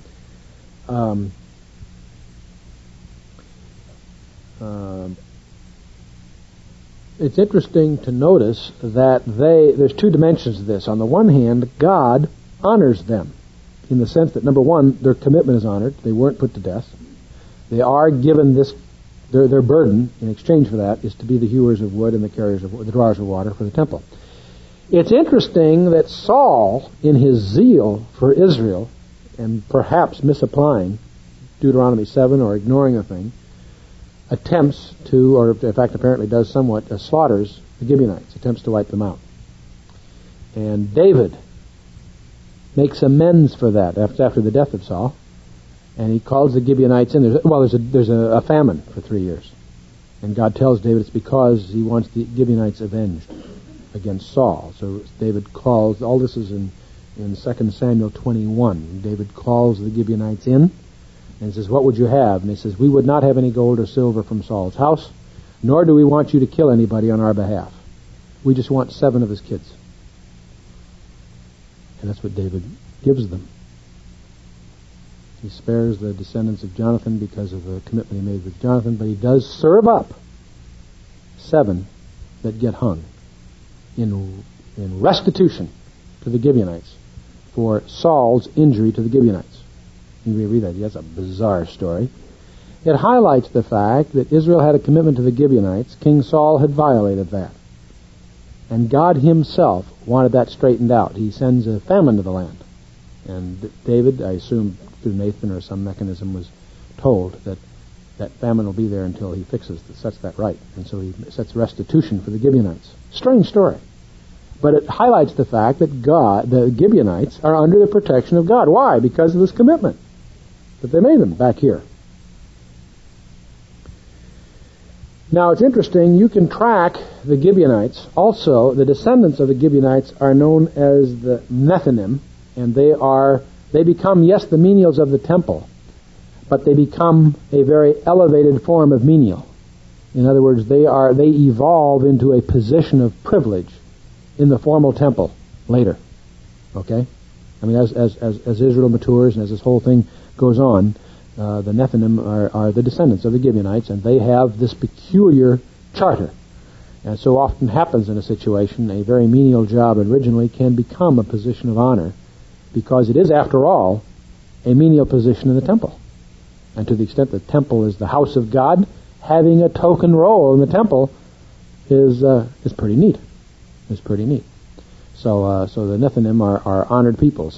it's interesting to notice that there's two dimensions to this. On the one hand, God honors them in the sense that, number one, their commitment is honored. They weren't put to death. They are given this, their burden in exchange for that is to be the hewers of wood and the carriers of the drawers of water for the temple. It's interesting that Saul, in his zeal for Israel, and perhaps misapplying Deuteronomy 7 or ignoring a thing, attempts to, or in fact apparently does somewhat, slaughters the Gibeonites, attempts to wipe them out. And David makes amends for that after the death of Saul, and he calls the Gibeonites in. There's a famine for 3 years, and God tells David it's because he wants the Gibeonites avenged against Saul. So David calls, all this is in 2 Samuel 21. David calls the Gibeonites in and says, What would you have? And he says, We would not have any gold or silver from Saul's house, nor do we want you to kill anybody on our behalf. We just want 7 of his kids. And that's what David gives them. He spares the descendants of Jonathan because of the commitment he made with Jonathan, but he does serve up 7 that get hung in restitution to the Gibeonites for Saul's injury to the Gibeonites. You may read that. That's a bizarre story. It highlights the fact that Israel had a commitment to the Gibeonites. King Saul had violated that. And God himself wanted that straightened out. He sends a famine to the land. And David, I assume through Nathan or some mechanism, was told that that famine will be there until he sets that right. And so he sets restitution for the Gibeonites. Strange story. But it highlights the fact that the Gibeonites are under the protection of God. Why? Because of this commitment that they made them back here. Now it's interesting, you can track the Gibeonites. Also, the descendants of the Gibeonites are known as the Nethinim, and they become, yes, the menials of the temple, but they become a very elevated form of menial. In other words, they evolve into a position of privilege in the formal temple later. Okay? I mean, as Israel matures and as this whole thing goes on, the Nethinim are the descendants of the Gibeonites, and they have this peculiar charter. And so often happens in a situation, a very menial job originally can become a position of honor, because it is, after all, a menial position in the temple. And to the extent the temple is the house of God, having a token role in the temple is pretty neat. Is pretty neat. So the Nethinim are honored people.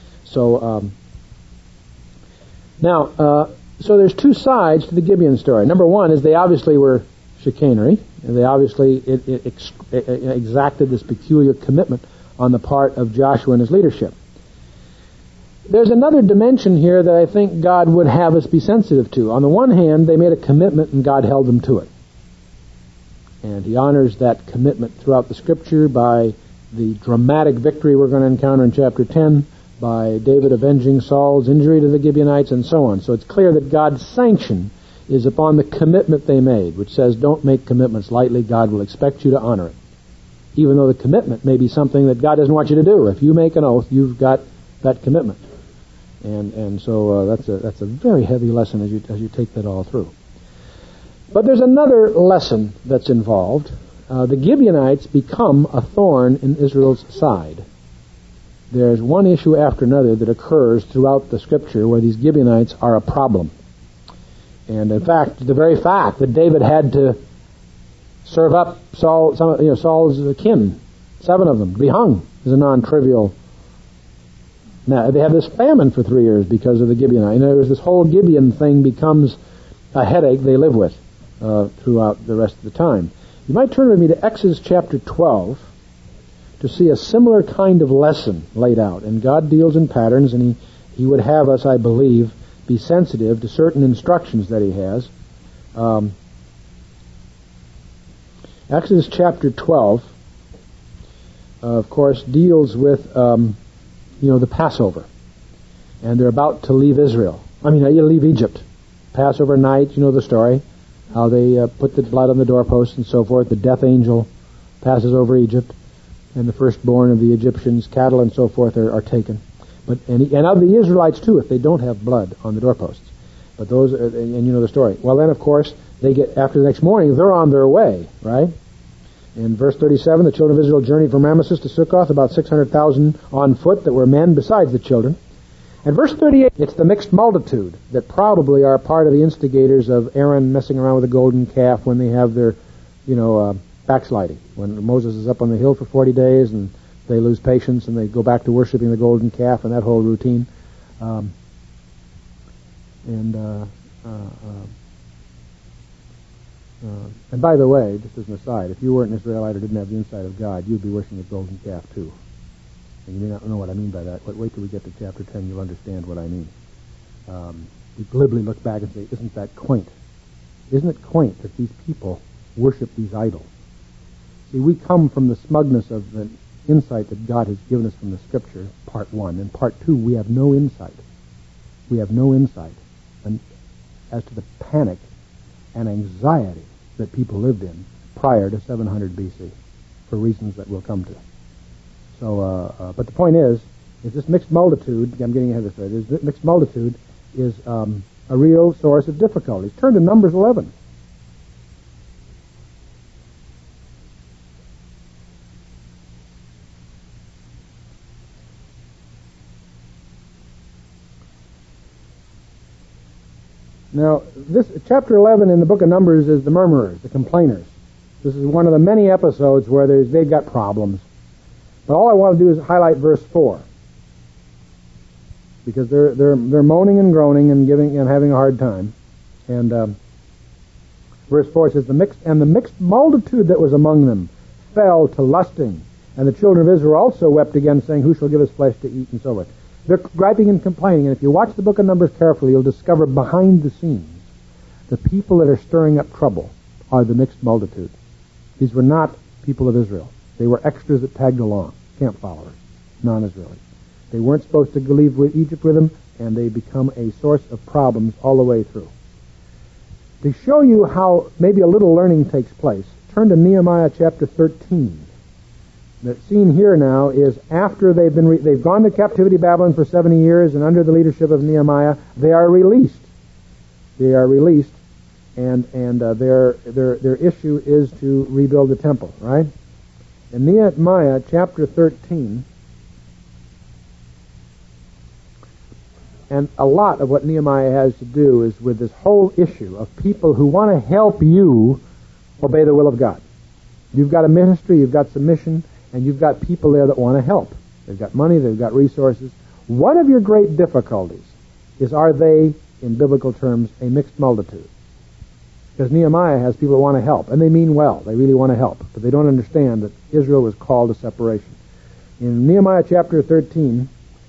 Now there's two sides to the Gibeon story. Number one is they obviously were chicanery, and they obviously exacted this peculiar commitment on the part of Joshua and his leadership. There's another dimension here that I think God would have us be sensitive to. On the one hand, they made a commitment and God held them to it. And He honors that commitment throughout the Scripture by the dramatic victory we're going to encounter in chapter 10, by David avenging Saul's injury to the Gibeonites, and so on. So it's clear that God's sanction is upon the commitment they made, which says don't make commitments lightly. God will expect you to honor it. Even though the commitment may be something that God doesn't want you to do. If you make an oath, you've got that commitment. And so that's a very heavy lesson as you take that all through. But there's another lesson that's involved. The Gibeonites become a thorn in Israel's side. There's one issue after another that occurs throughout the Scripture where these Gibeonites are a problem. And in fact, the very fact that David had to serve up Saul's kin, 7 of them, to be hung, is a non-trivial. Now, they have this famine for 3 years because of the Gibeonites. In other words, this whole Gibeon thing becomes a headache they live with throughout the rest of the time. You might turn with me to Exodus chapter 12 to see a similar kind of lesson laid out. And God deals in patterns, and He would have us, I believe, be sensitive to certain instructions that He has. Exodus chapter 12, of course, deals with the Passover, and they're about to leave Israel. Leave Egypt. Passover night, you know the story, how they put the blood on the doorposts and so forth. The death angel passes over Egypt, and the firstborn of the Egyptians, cattle and so forth, are taken. And of the Israelites too, if they don't have blood on the doorposts. But those, and you know the story. Well, then of course after the next morning, they're on their way, right? In verse 37, the children of Israel journeyed from Ramesses to Sukkoth, about 600,000 on foot that were men besides the children. And verse 38, it's the mixed multitude that probably are part of the instigators of Aaron messing around with the golden calf when they have their, backsliding. When Moses is up on the hill for 40 days and they lose patience and they go back to worshiping the golden calf and that whole routine. And by the way, just as an aside, if you weren't an Israelite or didn't have the insight of God, you'd be worshiping the golden calf too. And you may not know what I mean by that, but wait till we get to chapter 10, you'll understand what I mean. You glibly look back and say, isn't that quaint? Isn't it quaint that these people worship these idols? See, we come from the smugness of the insight that God has given us from the Scripture, part 1. And part 2, we have no insight. We have no insight as to the panic and anxiety that people lived in prior to 700 BC, for reasons that we'll come to. So, but the point is this mixed multitude, I'm getting ahead of it, this mixed multitude is a real source of difficulties. Turn to Numbers 11. Now, this chapter 11 in the book of Numbers is the murmurers, the complainers. This is one of the many episodes where they've got problems. But all I want to do is highlight verse 4, because they're moaning and groaning and having a hard time. And verse 4 says, the mixed multitude that was among them fell to lusting, and the children of Israel also wept again, saying, who shall give us flesh to eat, and so forth. They're griping and complaining, and if you watch the book of Numbers carefully, you'll discover behind the scenes the people that are stirring up trouble are the mixed multitude. These were not people of Israel. They were extras that tagged along, camp followers, non-Israelis. They weren't supposed to leave Egypt with them, and they become a source of problems all the way through. To show you how maybe a little learning takes place, turn to Nehemiah chapter 13. The scene here now is after they've gone to captivity Babylon for 70 years, and under the leadership of Nehemiah, they are released. They are released, and their issue is to rebuild the temple, right? In Nehemiah chapter 13, And a lot of what Nehemiah has to do is with this whole issue of people who want to help you obey the will of God. You've got a ministry, you've got some mission, and you've got people there that want to help. They've got money, they've got resources. One of your great difficulties is, are they, in biblical terms, a mixed multitude? Because Nehemiah has people who want to help, and they mean well. They really want to help, but they don't understand that Israel was called to separation. In Nehemiah chapter 13,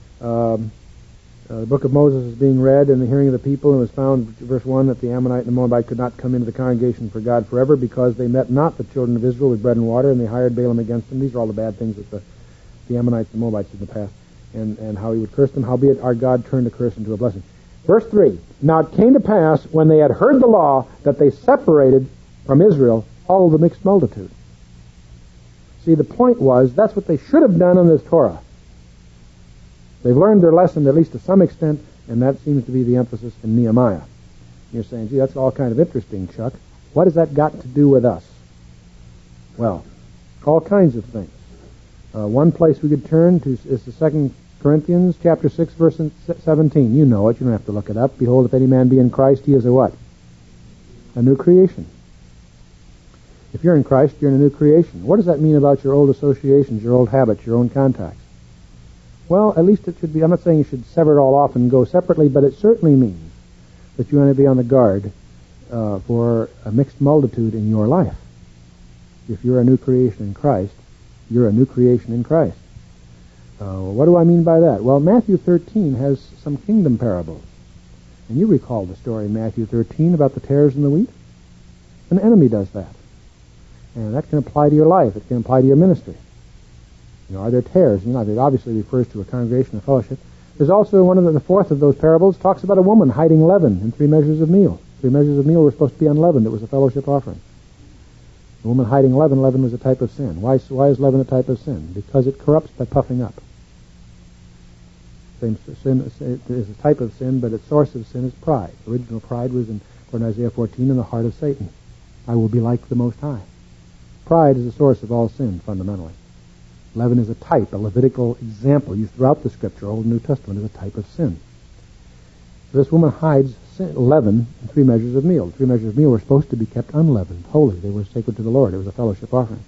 the book of Moses is being read in the hearing of the people, and it was found, verse 1, that the Ammonite and the Moabite could not come into the congregation for God forever because they met not the children of Israel with bread and water, and they hired Balaam against them. These are all the bad things that the Ammonites and Moabites did in the past, and how he would curse them. Howbeit our God turned a curse into a blessing. Verse 3, now it came to pass, when they had heard the law, that they separated from Israel all the mixed multitude. See, the point was, that's what they should have done in this Torah. They've learned their lesson, at least to some extent, and that seems to be the emphasis in Nehemiah. You're saying, gee, that's all kind of interesting, Chuck. What has that got to do with us? Well, all kinds of things. One place we could turn to is the 2 Corinthians chapter 6, verse 17. You know it. You don't have to look it up. Behold, if any man be in Christ, he is a what? A new creation. If you're in Christ, you're in a new creation. What does that mean about your old associations, your old habits, your own contacts? Well, at least it should be, I'm not saying you should sever it all off and go separately, but it certainly means that you want to be on the guard for a mixed multitude in your life. If you're a new creation in Christ, you're a new creation in Christ. What do I mean by that? Well, Matthew 13 has some kingdom parables. And you recall the story in Matthew 13 about the tares and the wheat? An enemy does that. And that can apply to your life. It can apply to your ministry. You know, are there tares? You know, it obviously refers to a congregation, a fellowship. There's also one of the fourth of those parables talks about a woman hiding leaven in 3 measures of meal. 3 measures of meal were supposed to be unleavened. It was a fellowship offering. The woman hiding leaven, leaven was a type of sin. Why is leaven a type of sin? Because it corrupts by puffing up. Same sin is a type of sin, but its source of sin is pride. Original pride was, according to Isaiah 14, in the heart of Satan. I will be like the Most High. Pride is the source of all sin, fundamentally. Leaven is a type, a Levitical example used throughout the Scripture, Old and New Testament, as a type of sin. So this woman hides leaven in 3 measures of meal. 3 measures of meal were supposed to be kept unleavened, holy. They were sacred to the Lord. It was a fellowship offering.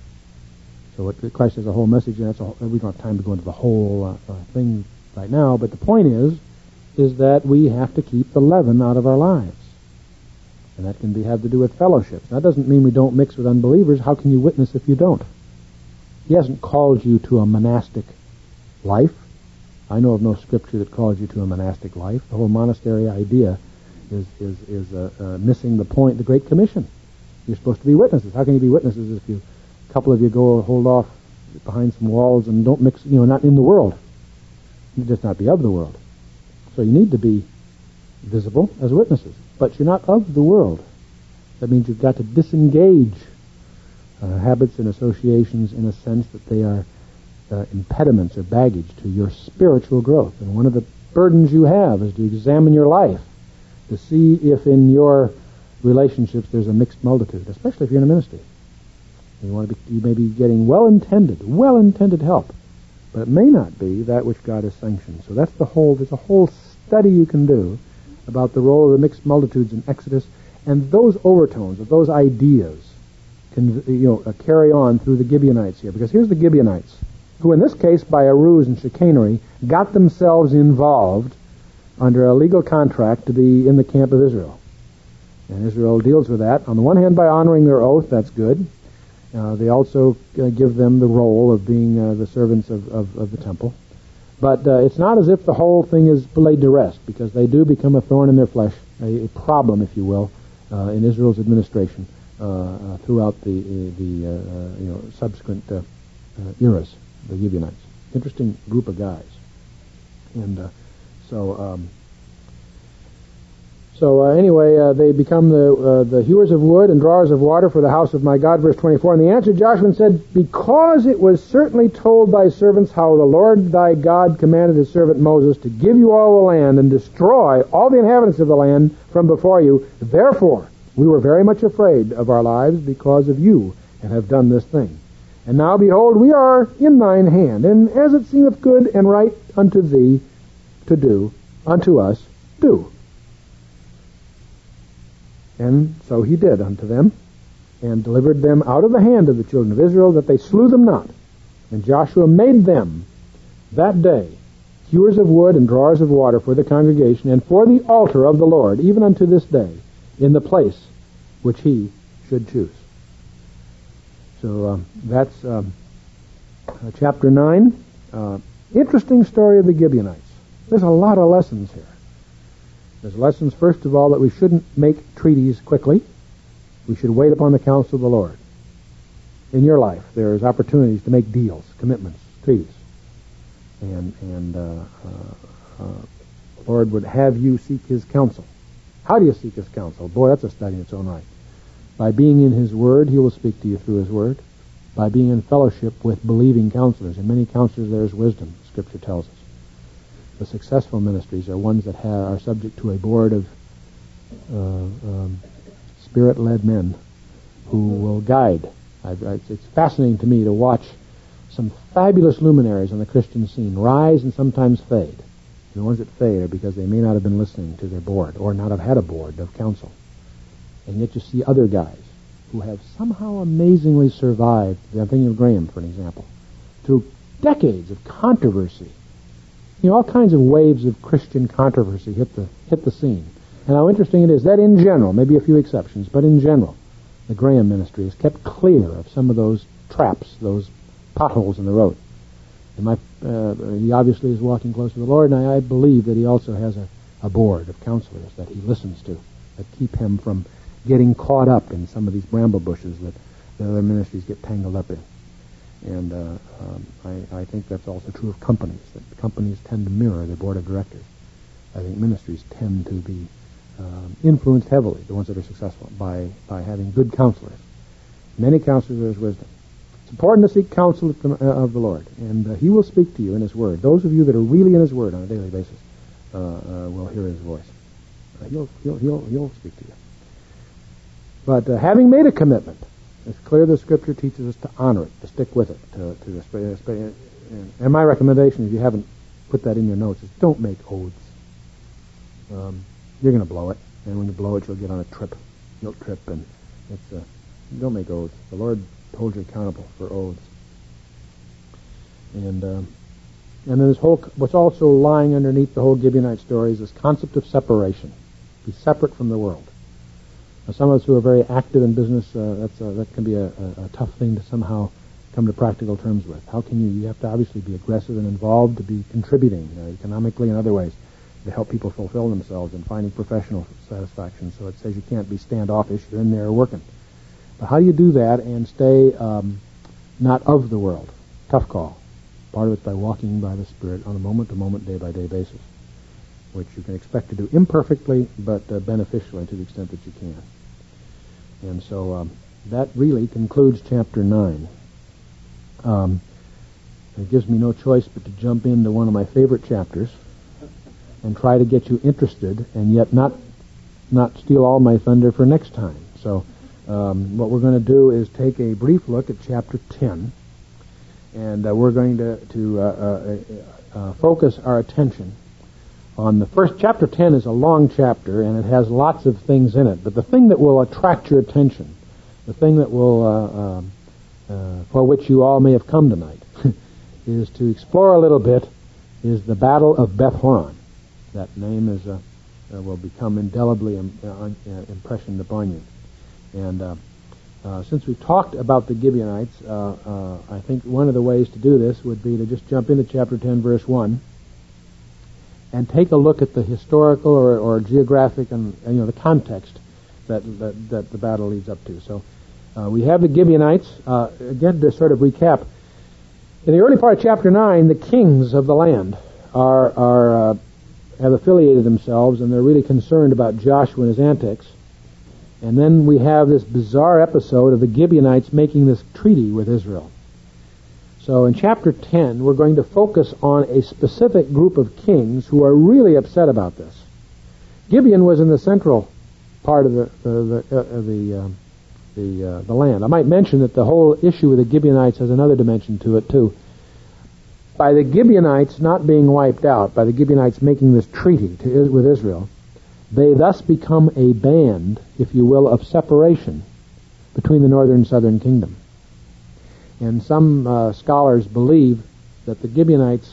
So Christ has a whole message, and we don't have time to go into the whole thing right now, but the point is that we have to keep the leaven out of our lives. And that can have to do with fellowships. That doesn't mean we don't mix with unbelievers. How can you witness if you don't? He hasn't called you to a monastic life. I know of no scripture that calls you to a monastic life. The whole monastery idea is missing the point, the Great Commission. You're supposed to be witnesses. How can you be witnesses if a couple of you go hold off behind some walls and don't mix, not in the world? You just not be of the world. So you need to be visible as witnesses. But you're not of the world. That means you've got to disengage habits and associations in a sense that they are impediments or baggage to your spiritual growth. And one of the burdens you have is to examine your life to see if in your relationships there's a mixed multitude, especially if you're in a ministry. You may be getting well-intended help, but it may not be that which God has sanctioned. So there's a whole study you can do about the role of the mixed multitudes in Exodus, and those overtones of those ideas can carry on through the Gibeonites here. Because here's the Gibeonites, who in this case, by a ruse and chicanery, got themselves involved under a legal contract to be in the camp of Israel. And Israel deals with that, on the one hand, by honoring their oath. That's good. They also give them the role of being the servants of the temple. But it's not as if the whole thing is laid to rest, because they do become a thorn in their flesh, a problem, if you will, in Israel's administration throughout the subsequent eras, the Gibeonites. Interesting group of guys. And anyway, they become the hewers of wood and drawers of water for the house of my God, verse 24. And they answered Joshua and said, because it was certainly told thy servants how the Lord thy God commanded his servant Moses to give you all the land and destroy all the inhabitants of the land from before you, therefore we were very much afraid of our lives because of you, and have done this thing. And now, behold, we are in thine hand, and as it seemeth good and right unto thee to do, unto us, do. And so he did unto them, and delivered them out of the hand of the children of Israel, that they slew them not. And Joshua made them that day hewers of wood and drawers of water for the congregation, and for the altar of the Lord, even unto this day, in the place which he should choose. So that's chapter 9. Interesting story of the Gibeonites. There's a lot of lessons here. There's lessons, first of all, that we shouldn't make treaties quickly. We should wait upon the counsel of the Lord. In your life, there's opportunities to make deals, commitments, treaties. And the Lord would have you seek His counsel. How do you seek His counsel? Boy, that's a study in its own right. By being in His Word, He will speak to you through His Word. By being in fellowship with believing counselors. In many counselors there is wisdom, Scripture tells us. The successful ministries are ones that are subject to a board of Spirit-led men who will guide. It's fascinating to me to watch some fabulous luminaries on the Christian scene rise and sometimes fade. And the ones that fade are because they may not have been listening to their board or not have had a board of counsel. And yet you see other guys who have somehow amazingly survived. I'm thinking of Graham, for an example, through decades of controversy. You know, all kinds of waves of Christian controversy hit the scene. And how interesting it is that in general, maybe a few exceptions, but in general, the Graham ministry has kept clear of some of those traps, those potholes in the road. And he obviously is walking close to the Lord, and I believe that he also has a board of counselors that he listens to that keep him from getting caught up in some of these bramble bushes that the other ministries get tangled up in. And I think that's also true of companies, that companies tend to mirror their board of directors. I think ministries tend to be influenced heavily, the ones that are successful, by having good counselors. Many counselors, there's wisdom. It's important to seek counsel of the Lord, and He will speak to you in His Word. Those of you that are really in His Word on a daily basis will hear His voice. He'll speak to you. But having made a commitment, it's clear the Scripture teaches us to honor it, to stick with it. And my recommendation, if you haven't put that in your notes, is don't make oaths. You're going to blow it, and when you blow it, you'll get on a trip. You'll trip, and don't make oaths. The Lord holds you accountable for oaths. And then this what's also lying underneath the whole Gibeonite story is this concept of separation. Be separate from the world. Now, some of us who are very active in business, that can be a tough thing to somehow come to practical terms with. How can you have to obviously be aggressive and involved to be contributing economically and other ways to help people fulfill themselves and finding professional satisfaction. So it says you can't be standoffish. You're in there working. But how do you do that and stay not of the world? Tough call. Part of it's by walking by the Spirit on a moment-to-moment, day-by-day basis, which you can expect to do imperfectly but beneficially to the extent that you can. And so that really concludes chapter 9. It gives me no choice but to jump into one of my favorite chapters and try to get you interested and yet not steal all my thunder for next time. So what we're going to do is take a brief look at chapter 10, and we're going to focus our attention on the first. Chapter 10 is a long chapter, and it has lots of things in it, but the thing that will attract your attention, the thing that will for which you all may have come tonight, is to explore a little bit, is the Battle of Beth Horon. That name is will become indelibly impressioned upon you. And since we've talked about the Gibeonites, I think one of the ways to do this would be to just jump into chapter 10, verse 1, and take a look at the historical or geographic and the context that the battle leads up to. So we have the Gibeonites. Again, to sort of recap, in the early part of chapter 9, the kings of the land have affiliated themselves, and they're really concerned about Joshua and his antics. And then we have this bizarre episode of the Gibeonites making this treaty with Israel. So in chapter 10, we're going to focus on a specific group of kings who are really upset about this. Gibeon was in the central part of the land. I might mention that the whole issue with the Gibeonites has another dimension to it too. by the Gibeonites not being wiped out, by the Gibeonites making this treaty with Israel, they thus become a band, if you will, of separation between the northern and southern kingdom. And some scholars believe that the Gibeonites,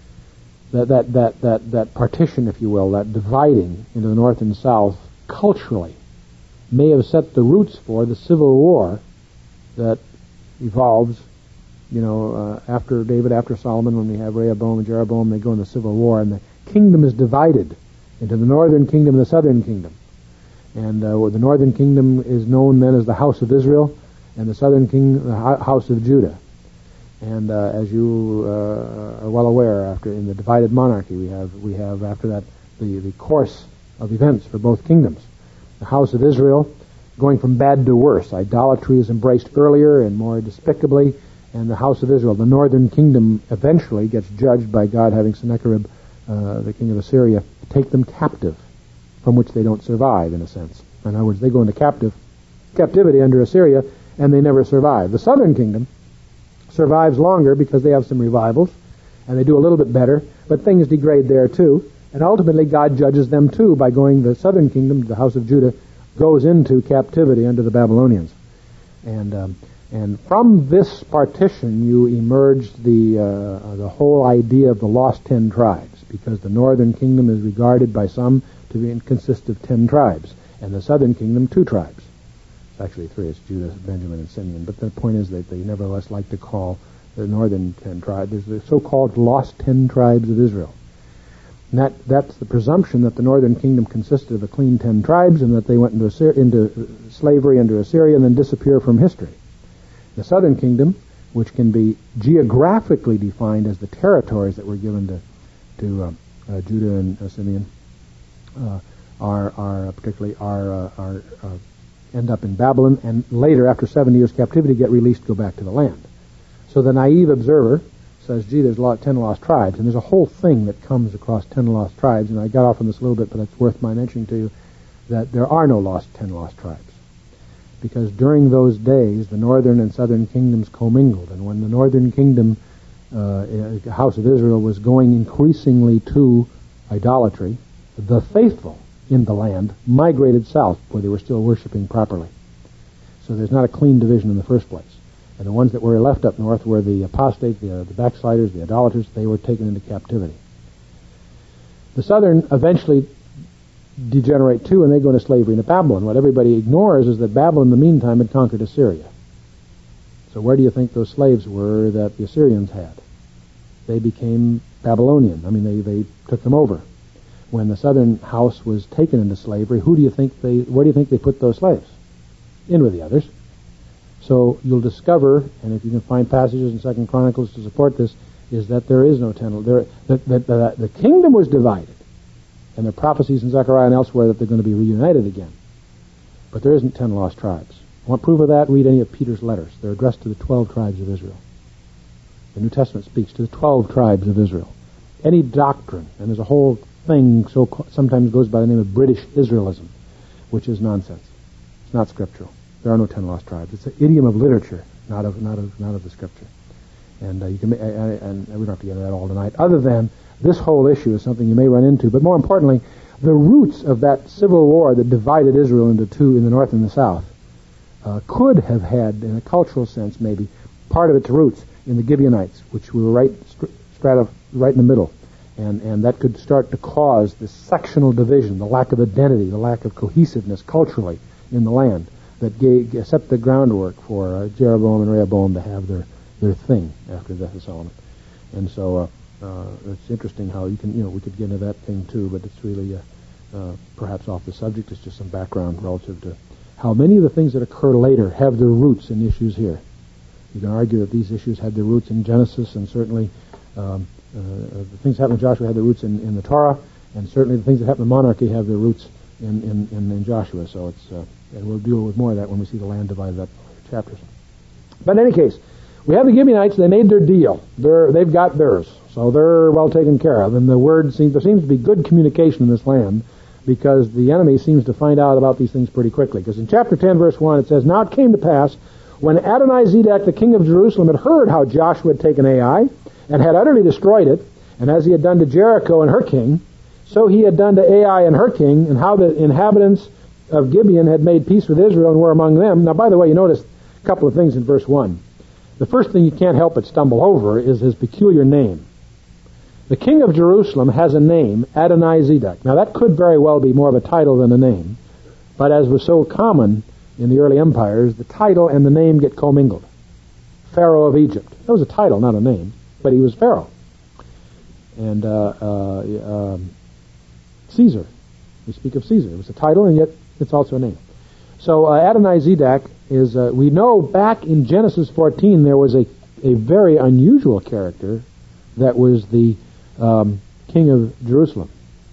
that partition, if you will, that dividing into the north and south, culturally, may have set the roots for the civil war that evolves, after David, after Solomon, when we have Rehoboam and Jeroboam, they go in the civil war, and the kingdom is divided into the northern kingdom and the southern kingdom. And the northern kingdom is known then as the house of Israel, and the southern kingdom, the house of Judah. And as you are well aware, in the divided monarchy, we have after that the course of events for both kingdoms. The house of Israel going from bad to worse. Idolatry is embraced earlier and more despicably, and the house of Israel, the northern kingdom, eventually gets judged by God, having Sennacherib, the king of Assyria, take them captive, from which they don't survive, in a sense. In other words, they go into captivity under Assyria, and they never survive. The southern kingdom survives longer because they have some revivals, and they do a little bit better, but things degrade there too, and ultimately God judges them too by going, the southern kingdom, the house of Judah, goes into captivity under the Babylonians. And from this partition you emerged the whole idea of the lost 10 tribes, because the northern kingdom is regarded by some to consist of 10 tribes, and the southern kingdom 2 tribes. It's actually 3. It's Judah, Benjamin, and Simeon. But the point is that they nevertheless like to call the northern 10 tribes, there's the so-called lost 10 tribes of Israel. And that's the presumption that the northern kingdom consisted of a clean 10 tribes, and that they went into slavery under Assyria and then disappear from history. The southern kingdom, which can be geographically defined as the territories that were given to Judah and Simeon, end up in Babylon, and later, after 70 years captivity, get released, go back to the land. So the naive observer says, gee, there's 10 lost tribes, and there's a whole thing that comes across 10 lost tribes, and I got off on this a little bit, but it's worth my mentioning to you, that there are no 10 lost tribes. Because during those days, the northern and southern kingdoms commingled, and when the northern kingdom, house of Israel, was going increasingly to idolatry, the faithful in the land migrated south, where they were still worshiping properly. So there's not a clean division in the first place. And the ones that were left up north were the apostates, the backsliders, the idolaters. They were taken into captivity. The southern eventually degenerate too, and they go into slavery into Babylon. What everybody ignores is that Babylon, in the meantime, had conquered Assyria. So where do you think those slaves were that the Assyrians had? They became Babylonian. I mean, they took them over. When the southern house was taken into slavery, where do you think they put those slaves? In with the others. So you'll discover, and if you can find passages in 2 Chronicles to support this, is that there is no 10. The kingdom was divided. And there are prophecies in Zechariah and elsewhere that they're going to be reunited again. But there isn't 10 lost tribes. Want proof of that? Read any of Peter's letters. They're addressed to the 12 tribes of Israel. The New Testament speaks to the 12 tribes of Israel. Any doctrine, and there's a whole thing sometimes goes by the name of British Israelism, which is nonsense. It's not scriptural. There are no 10 lost tribes. It's an idiom of literature, not of the scripture. And we don't have to get into that all tonight. Other than this whole issue is something you may run into, but more importantly, the roots of that civil war that divided Israel into two in the north and the south could have had, in a cultural sense maybe, part of its roots in the Gibeonites, which were right in the middle. And that could start to cause this sectional division, the lack of identity, the lack of cohesiveness culturally in the land that set the groundwork for Jeroboam and Rehoboam to have their thing after the death of Solomon. And so it's interesting how we could get into that thing too, but it's really perhaps off the subject. It's just some background relative to how many of the things that occur later have their roots in issues here. You can argue that these issues had their roots in Genesis, and certainly the things that happened to Joshua had their roots in the Torah, and certainly the things that happened in monarchy have their roots in Joshua. So it's and we'll deal with more of that when we see the land divided up in chapters. But in any case, we have the Gibeonites. They made their deal. They've got theirs, so they're well taken care of. And there seems to be good communication in this land, because the enemy seems to find out about these things pretty quickly. Because in chapter 10, verse 1, it says, "Now it came to pass, when Adonizedek, the king of Jerusalem, had heard how Joshua had taken Ai, and had utterly destroyed it, and as he had done to Jericho and her king, so he had done to Ai and her king, and how the inhabitants of Gibeon had made peace with Israel and were among them. Now, by the way, you notice a couple of things in verse 1. The first thing you can't help but stumble over is his peculiar name. The king of Jerusalem has a name, Adonai-Zedek. Now, that could very well be more of a title than a name, but as was so common in the early empires, the title and the name get commingled. Pharaoh of Egypt. That was a title, not a name, but he was Pharaoh. And Caesar. We speak of Caesar. It was a title, and yet it's also a name. So Adonai-Zedek is, we know back in Genesis 14 there was a very unusual character that was the king of Jerusalem,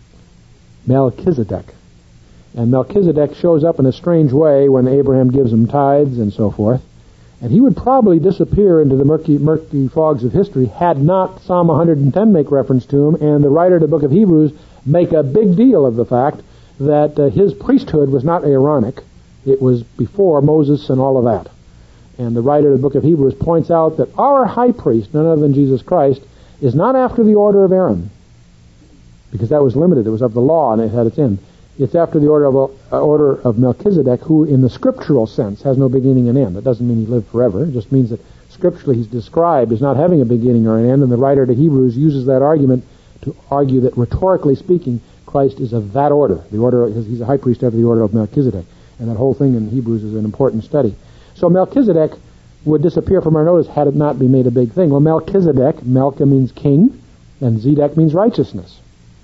Melchizedek. And Melchizedek shows up in a strange way when Abraham gives him tithes and so forth. And he would probably disappear into the murky fogs of history had not Psalm 110 make reference to him, and the writer of the book of Hebrews make a big deal of the fact that his priesthood was not Aaronic. It was before Moses and all of that. And the writer of the book of Hebrews points out that our high priest, none other than Jesus Christ, is not after the order of Aaron, because that was limited. It was of the law, and it had its end. It's after the order of Melchizedek, who in the scriptural sense has no beginning and end. That doesn't mean he lived forever. It just means that scripturally he's described as not having a beginning or an end, and the writer to Hebrews uses that argument to argue that rhetorically speaking, Christ is of that order. He's a high priest after the order of Melchizedek. And that whole thing in Hebrews is an important study. So Melchizedek would disappear from our notice had it not been made a big thing. Well, Melchizedek, Melcha means king, and Zedek means righteousness.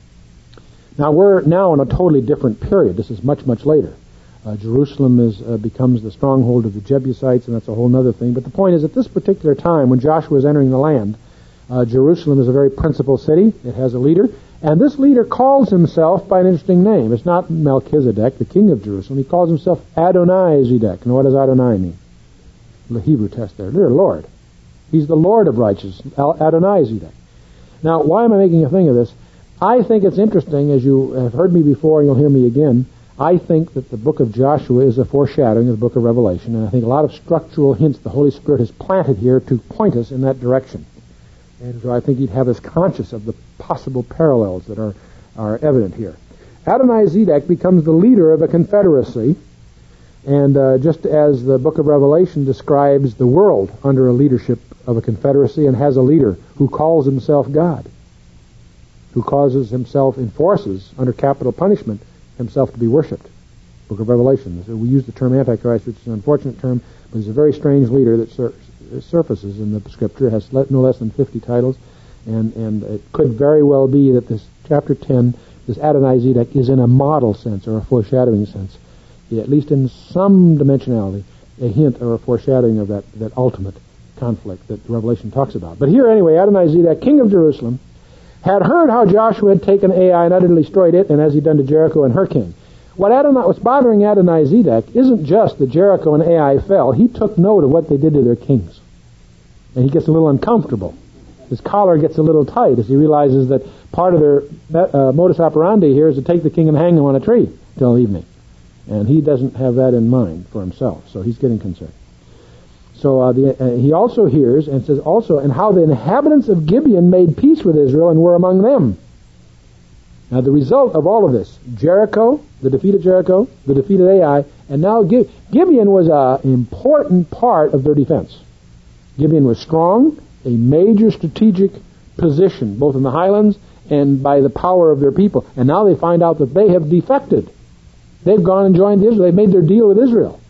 Now, we're now in a totally different period. This is much, much later. Jerusalem becomes the stronghold of the Jebusites, and that's a whole other thing. But the point is, at this particular time, when Joshua is entering the land, Jerusalem is a very principal city. It has a leader. And this leader calls himself by an interesting name. It's not Melchizedek, the king of Jerusalem. He calls himself Adonai-Zedek. And what does Adonai mean? The Hebrew test there. Dear Lord. He's the Lord of righteousness, Adonai-Zedek. Now, why am I making a thing of this? I think it's interesting, as you have heard me before and you'll hear me again, I think that the book of Joshua is a foreshadowing of the book of Revelation. And I think a lot of structural hints the Holy Spirit has planted here to point us in that direction. And so I think he'd have us conscious of the possible parallels that are evident here. Adonai-Zedek becomes the leader of a confederacy, and just as the book of Revelation describes the world under a leadership of a confederacy and has a leader who calls himself God, who causes himself, enforces under capital punishment, himself to be worshipped. Book of Revelation. So we use the term Antichrist, which is an unfortunate term, but he's a very strange leader that surfaces in the Scripture. It has no less than 50 titles, and it could very well be that this chapter 10, this Adonai-Zedek, is in a model sense or a foreshadowing sense, at least in some dimensionality, a hint or a foreshadowing of that ultimate conflict that Revelation talks about. But here anyway, Adonai-Zedek, king of Jerusalem, had heard how Joshua had taken Ai and utterly destroyed it, and as he'd done to Jericho and her king. What's bothering Adonai-Zedek isn't just that Jericho and Ai fell. He took note of what they did to their kings. And he gets a little uncomfortable. His collar gets a little tight as he realizes that part of their modus operandi here is to take the king and hang him on a tree till evening. And he doesn't have that in mind for himself, so he's getting concerned. So he also hears and says also, and how the inhabitants of Gibeon made peace with Israel and were among them. Now the result of all of this, Jericho, the defeat of Jericho, the defeat of Ai, and now Gibeon was an important part of their defense. Gibeon was strong, a major strategic position, both in the highlands and by the power of their people. And now they find out that they have defected. They've gone and joined Israel. They've made their deal with Israel.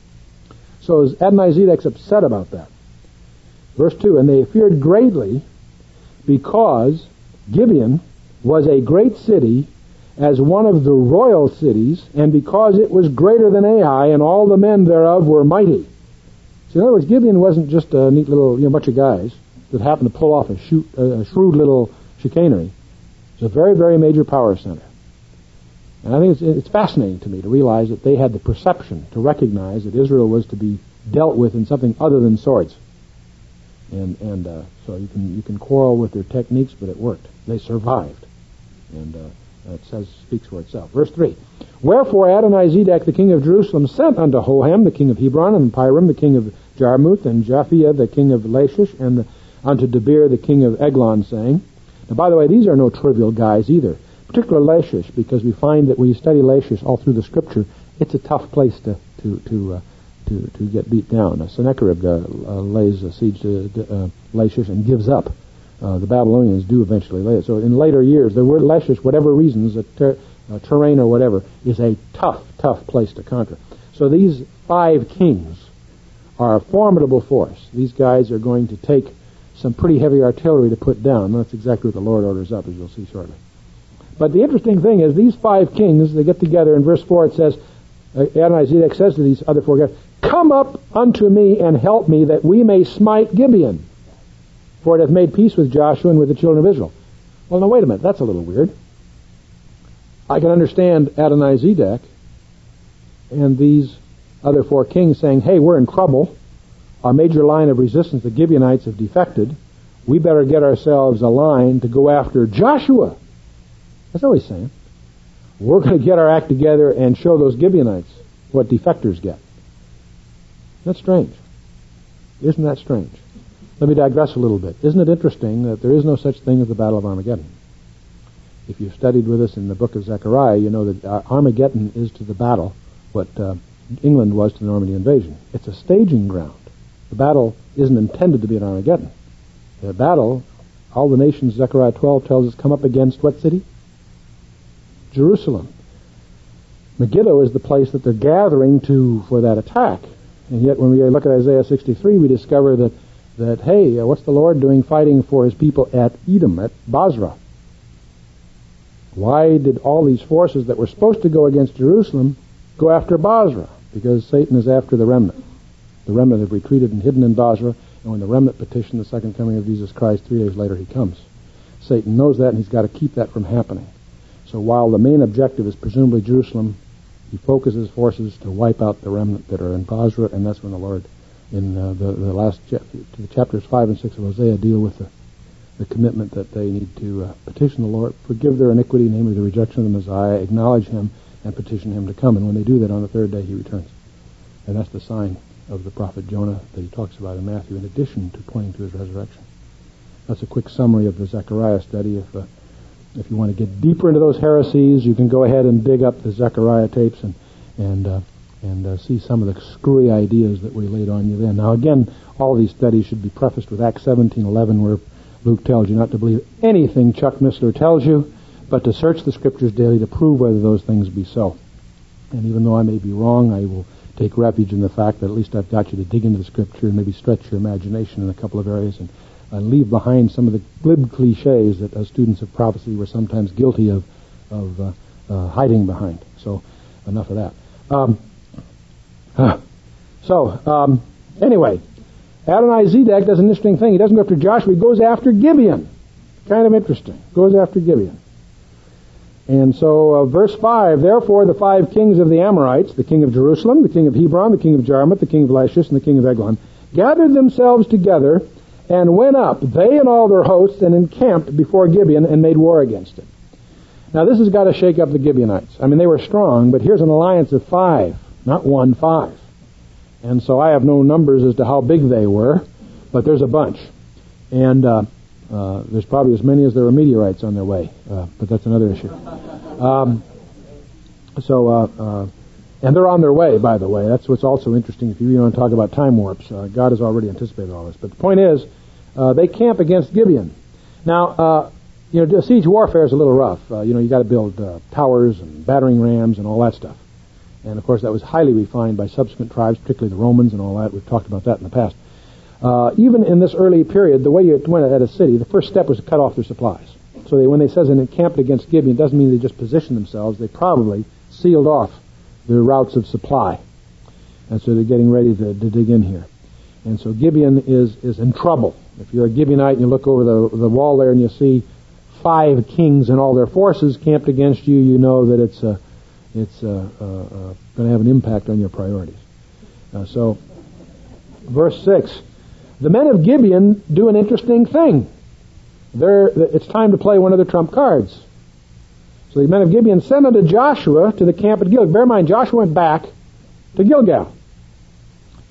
So Adonai-Zedek's upset about that. Verse 2, and they feared greatly because Gibeon was a great city as one of the royal cities, and because it was greater than Ai, and all the men thereof were mighty. So in other words, Gibeon wasn't just a neat little bunch of guys that happened to pull off a shrewd little chicanery. It's a very, very major power center. And I think it's fascinating to me to realize that they had the perception to recognize that Israel was to be dealt with in something other than swords. And so you can quarrel with their techniques, but it worked. They survived. And it speaks for itself. Verse 3. Wherefore Adonai-Zedek, the king of Jerusalem, sent unto Hoham, the king of Hebron, and Piram, the king of Jarmuth, and Japhia, the king of Lachish, and unto Debir the king of Eglon, saying, now, by the way, these are no trivial guys either, particularly Lachish, because we find that when you study Lachish all through the Scripture, it's a tough place to get beat down. Sennacherib lays a siege to Lachish and gives up. The Babylonians do eventually lay it. So in later years, the word Lachish, whatever reasons, terrain or whatever, is a tough place to conquer. So these 5 kings are a formidable force. These guys are going to take some pretty heavy artillery to put down. That's exactly what the Lord orders up, as you'll see shortly. But the interesting thing is, these 5 kings, they get together. In verse 4 it says, Adonizedek says to these other 4 guys, come up unto me and help me, that we may smite Gibeon, for it hath made peace with Joshua and with the children of Israel. Well, now wait a minute, that's a little weird. I can understand Adonizedek and these other 4 kings saying, hey, we're in trouble. Our major line of resistance, the Gibeonites, have defected. We better get ourselves a line to go after Joshua. That's what he's saying. We're going to get our act together and show those Gibeonites what defectors get. That's strange. Isn't that strange? Let me digress a little bit. Isn't it interesting that there is no such thing as the Battle of Armageddon? If you've studied with us in the book of Zechariah, you know that Armageddon is to the battle what England was to the Normandy invasion. It's a staging ground. The battle isn't intended to be an Armageddon. The battle, all the nations, Zechariah 12 tells us, come up against what city? Jerusalem. Megiddo is the place that they're gathering to for that attack. And yet when we look at Isaiah 63, we discover that hey, what's the Lord doing fighting for his people at Edom, at Basra? Why did all these forces that were supposed to go against Jerusalem go after Basra? Because Satan is after the remnant. The remnant have retreated and hidden in Basra, and when the remnant petition the second coming of Jesus Christ, 3 days later he comes. Satan knows that, and he's got to keep that from happening. So while the main objective is presumably Jerusalem, he focuses forces to wipe out the remnant that are in Basra, and that's when the Lord, in the last chapters 5 and 6 of Hosea, deal with the commitment that they need to petition the Lord, forgive their iniquity, namely the rejection of the Messiah, acknowledge him, and petition him to come. And when they do that, on the 3rd day he returns. And that's the sign of the prophet Jonah that he talks about in Matthew, in addition to pointing to his resurrection. That's a quick summary of the Zechariah study. If you want to get deeper into those heresies, you can go ahead and dig up the Zechariah tapes and see some of the screwy ideas that we laid on you then. Now again, all of these studies should be prefaced with Acts 17:11, where Luke tells you not to believe anything Chuck Missler tells you, but to search the Scriptures daily to prove whether those things be so. And even though I may be wrong, I will take refuge in the fact that at least I've got you to dig into the Scripture and maybe stretch your imagination in a couple of areas and leave behind some of the glib cliches that students of prophecy were sometimes guilty of hiding behind. So, enough of that. Anyway, Adonizedek does an interesting thing. He doesn't go after Joshua, he goes after Gibeon. Kind of interesting. Goes after Gibeon. And so, verse 5, therefore the 5 kings of the Amorites, the king of Jerusalem, the king of Hebron, the king of Jarmuth, the king of Lachish, and the king of Eglon, gathered themselves together and went up, they and all their hosts, and encamped before Gibeon and made war against it. Now this has got to shake up the Gibeonites. I mean, they were strong, but here's an alliance of 5, not 1, 5. And so I have no numbers as to how big they were, but there's a bunch. And there's probably as many as there are meteorites on their way, but that's another issue. And they're on their way, by the way. That's what's also interesting. If you want to talk about time warps, God has already anticipated all this. But the point is, they camp against Gibeon. Now, siege warfare is a little rough. You got to build towers and battering rams and all that stuff. And of course, that was highly refined by subsequent tribes, particularly the Romans and all that. We've talked about that in the past. Even in this early period, the way you went at a city, the first step was to cut off their supplies. So when they says they encamped against Gibeon, it doesn't mean they just positioned themselves. They probably sealed off their routes of supply. And so they're getting ready to dig in here. And so Gibeon is in trouble. If you're a Gibeonite and you look over the wall there and you see 5 kings and all their forces camped against you, you know that it's going to have an impact on your priorities. So, verse 6, the men of Gibeon do an interesting thing. It's time to play one of their trump cards. So the men of Gibeon sent unto Joshua to the camp at Gilgal. Bear in mind, Joshua went back to Gilgal.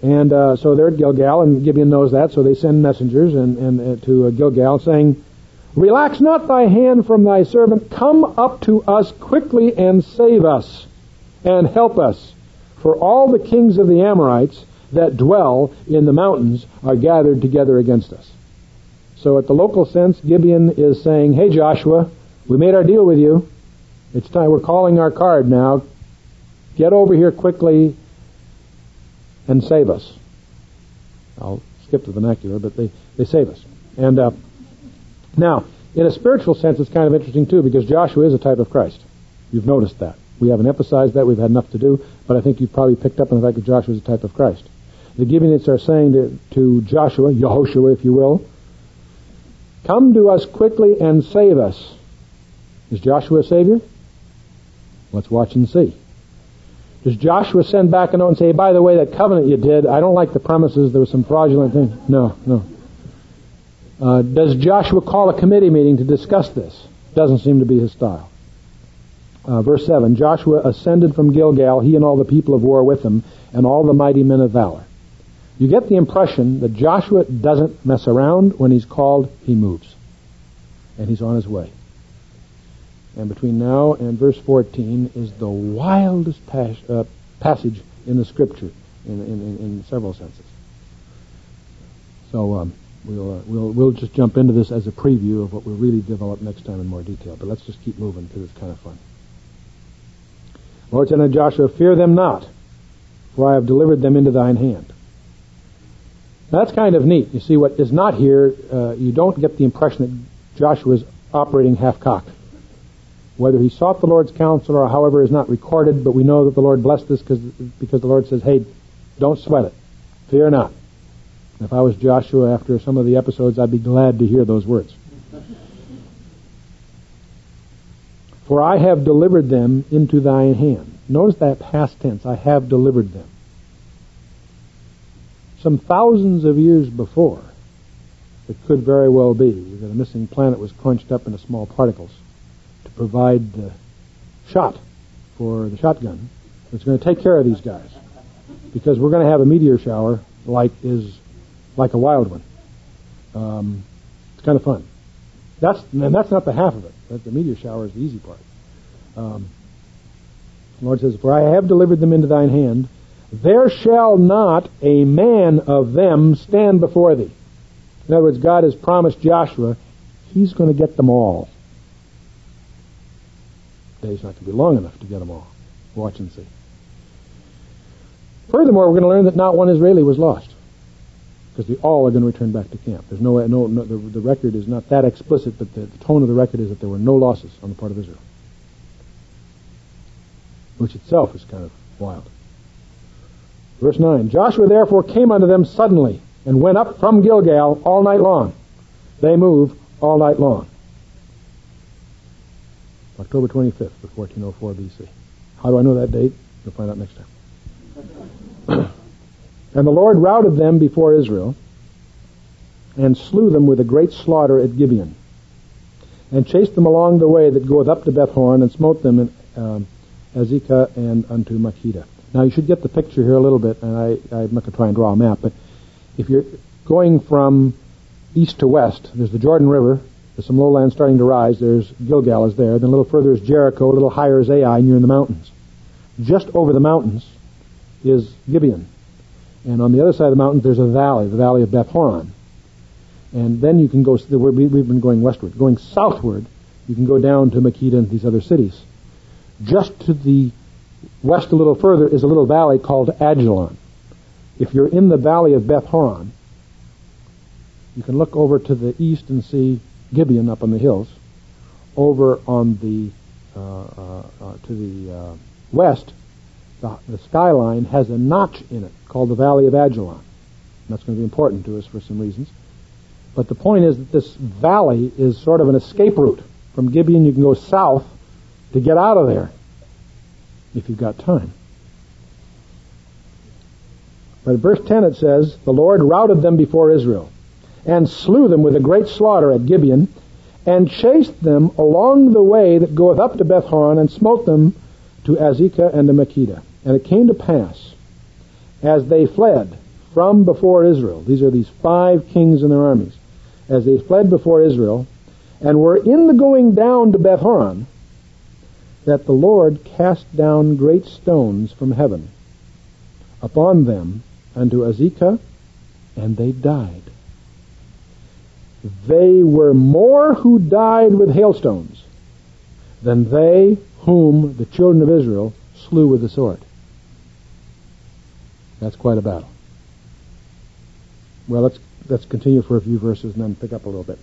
And so they're at Gilgal, and Gibeon knows that, so they send messengers and to Gilgal saying, "Relax not thy hand from thy servant. Come up to us quickly and save us and help us. For all the kings of the Amorites that dwell in the mountains are gathered together against us." So at the local sense, Gibeon is saying, "Hey Joshua, we made our deal with you. It's time. We're calling our card now. Get over here quickly and save us." I'll skip the vernacular, but they save us. And now, in a spiritual sense, it's kind of interesting too, because Joshua is a type of Christ. You've noticed that. We haven't emphasized that. We've had enough to do, but I think you've probably picked up on the fact that Joshua is a type of Christ. The Gibeonites are saying to Joshua, Yehoshua, if you will, "Come to us quickly and save us." Is Joshua a savior? Let's watch and see. Does Joshua send back a note and say, "By the way, that covenant you did, I don't like the premises, there was some fraudulent thing"? No. Does Joshua call a committee meeting to discuss this? Doesn't seem to be his style. Verse 7, Joshua ascended from Gilgal, he and all the people of war with him, and all the mighty men of valor. You get the impression that Joshua doesn't mess around. When he's called, he moves. And he's on his way. And between now and verse 14 is the wildest passage in the Scripture in several senses. So we'll just jump into this as a preview of what we'll really develop next time in more detail. But let's just keep moving because it's kind of fun. Lord said unto Joshua, "Fear them not, for I have delivered them into thine hand." That's kind of neat. You see, what is not here, you don't get the impression that Joshua is operating half-cocked. Whether he sought the Lord's counsel or however is not recorded, but we know that the Lord blessed this because the Lord says, "Hey, don't sweat it. Fear not." If I was Joshua after some of the episodes, I'd be glad to hear those words. "For I have delivered them into thine hand." Notice that past tense, I have delivered them. Some thousands of years before, it could very well be that a missing planet was crunched up into small particles to provide the shot for the shotgun. It's going to take care of these guys, because we're going to have a meteor shower like a wild one. It's kind of fun. That's not the half of it. The meteor shower is the easy part. The Lord says, "For I have delivered them into thine hand. There shall not a man of them stand before thee." In other words, God has promised Joshua he's going to get them all. The day's not going to be long enough to get them all. Watch and see. Furthermore, we're going to learn that not one Israeli was lost, because they all are going to return back to camp. There's the record is not that explicit, but the tone of the record is that there were no losses on the part of Israel, which itself is kind of wild. Verse 9, Joshua therefore came unto them suddenly, and went up from Gilgal all night long. They move all night long. October 25th of 1404 BC. How do I know that date? We'll find out next time. And the Lord routed them before Israel, and slew them with a great slaughter at Gibeon, and chased them along the way that goeth up to Beth-horon, and smote them in Azekah and unto Makkedah. Now you should get the picture here a little bit, and I'm not going to try and draw a map, but if you're going from east to west, there's the Jordan River, there's some lowlands starting to rise, there's Gilgal is there, then a little further is Jericho, a little higher is Ai, and you're in the mountains. Just over the mountains is Gibeon. And on the other side of the mountains there's a valley, the valley of Beth-horon. And then you can go, we've been going westward. Going southward, you can go down to Makkedah and these other cities. Just to the west a little further is a little valley called Ajalon. If you're in the valley of Beth-horon, you can look over to the east and see Gibeon up on the hills. Over on the to the west, the skyline has a notch in it called the Valley of Ajalon. And that's going to be important to us for some reasons. But the point is that this valley is sort of an escape route. From Gibeon you can go south to get out of there, if you've got time. But in verse 10 it says, the Lord routed them before Israel, and slew them with a great slaughter at Gibeon, and chased them along the way that goeth up to Beth-horon, and smote them to Azekah and to Makkedah. And it came to pass, as they fled, from before Israel. These are these 5 kings and their armies. As they fled before Israel, and were in the going down to Beth-horon, that the Lord cast down great stones from heaven upon them unto Azekah, and they died. They were more who died with hailstones than they whom the children of Israel slew with the sword. That's quite a battle. Well, let's continue for a few verses and then pick up a little bit.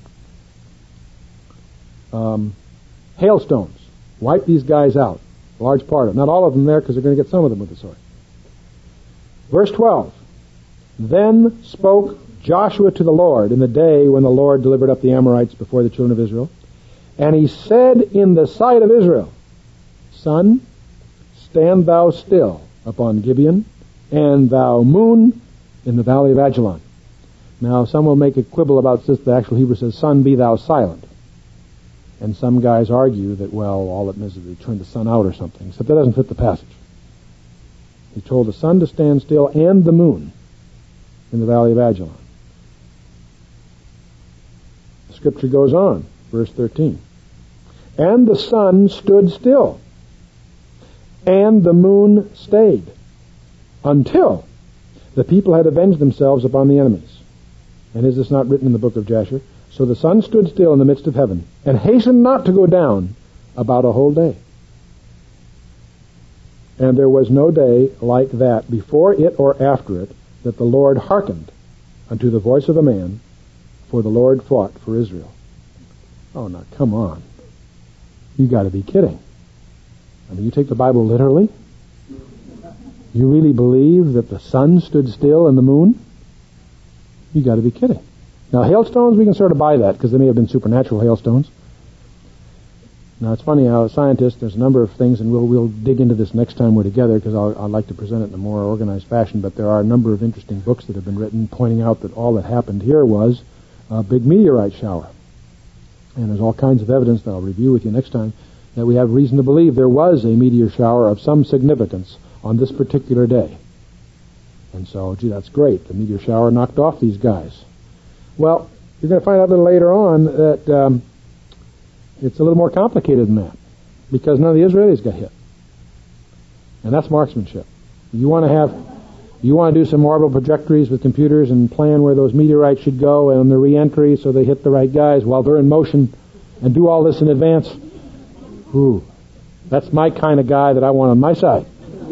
Hailstones. Wipe these guys out. A large part of them. Not all of them there, because they're going to get some of them with the sword. Verse 12. Then spoke Joshua to the Lord in the day when the Lord delivered up the Amorites before the children of Israel. And he said in the sight of Israel, Sun, stand thou still upon Gibeon, and thou moon in the valley of Ajalon. Now, some will make a quibble about this. The actual Hebrew says, Sun, be thou silent. And some guys argue that, well, all it means is they turned the sun out or something, except that doesn't fit the passage. He told the sun to stand still and the moon in the valley of Ajalon. The scripture goes on, verse 13. And the sun stood still, and the moon stayed, until the people had avenged themselves upon the enemies. And is this not written in the book of Jasher? So the sun stood still in the midst of heaven, and hastened not to go down about a whole day. And there was no day like that before it or after it, that the Lord hearkened unto the voice of a man, for the Lord fought for Israel. Oh, now, come on. You got to be kidding. I mean, you take the Bible literally? You really believe that the sun stood still and the moon? You got to be kidding. Now, hailstones, we can sort of buy that, because they may have been supernatural hailstones. Now, it's funny how a scientist, there's a number of things, and we'll dig into this next time we're together, because I'd like to present it in a more organized fashion, but there are a number of interesting books that have been written pointing out that all that happened here was a big meteorite shower. And there's all kinds of evidence that I'll review with you next time that we have reason to believe there was a meteor shower of some significance on this particular day. And so, gee, that's great. The meteor shower knocked off these guys. Well, you're going to find out a little later on that it's a little more complicated than that, because none of the Israelis got hit. And that's marksmanship. You want to do some orbital trajectories with computers and plan where those meteorites should go and the re-entry so they hit the right guys while they're in motion, and do all this in advance. Ooh, that's my kind of guy that I want on my side.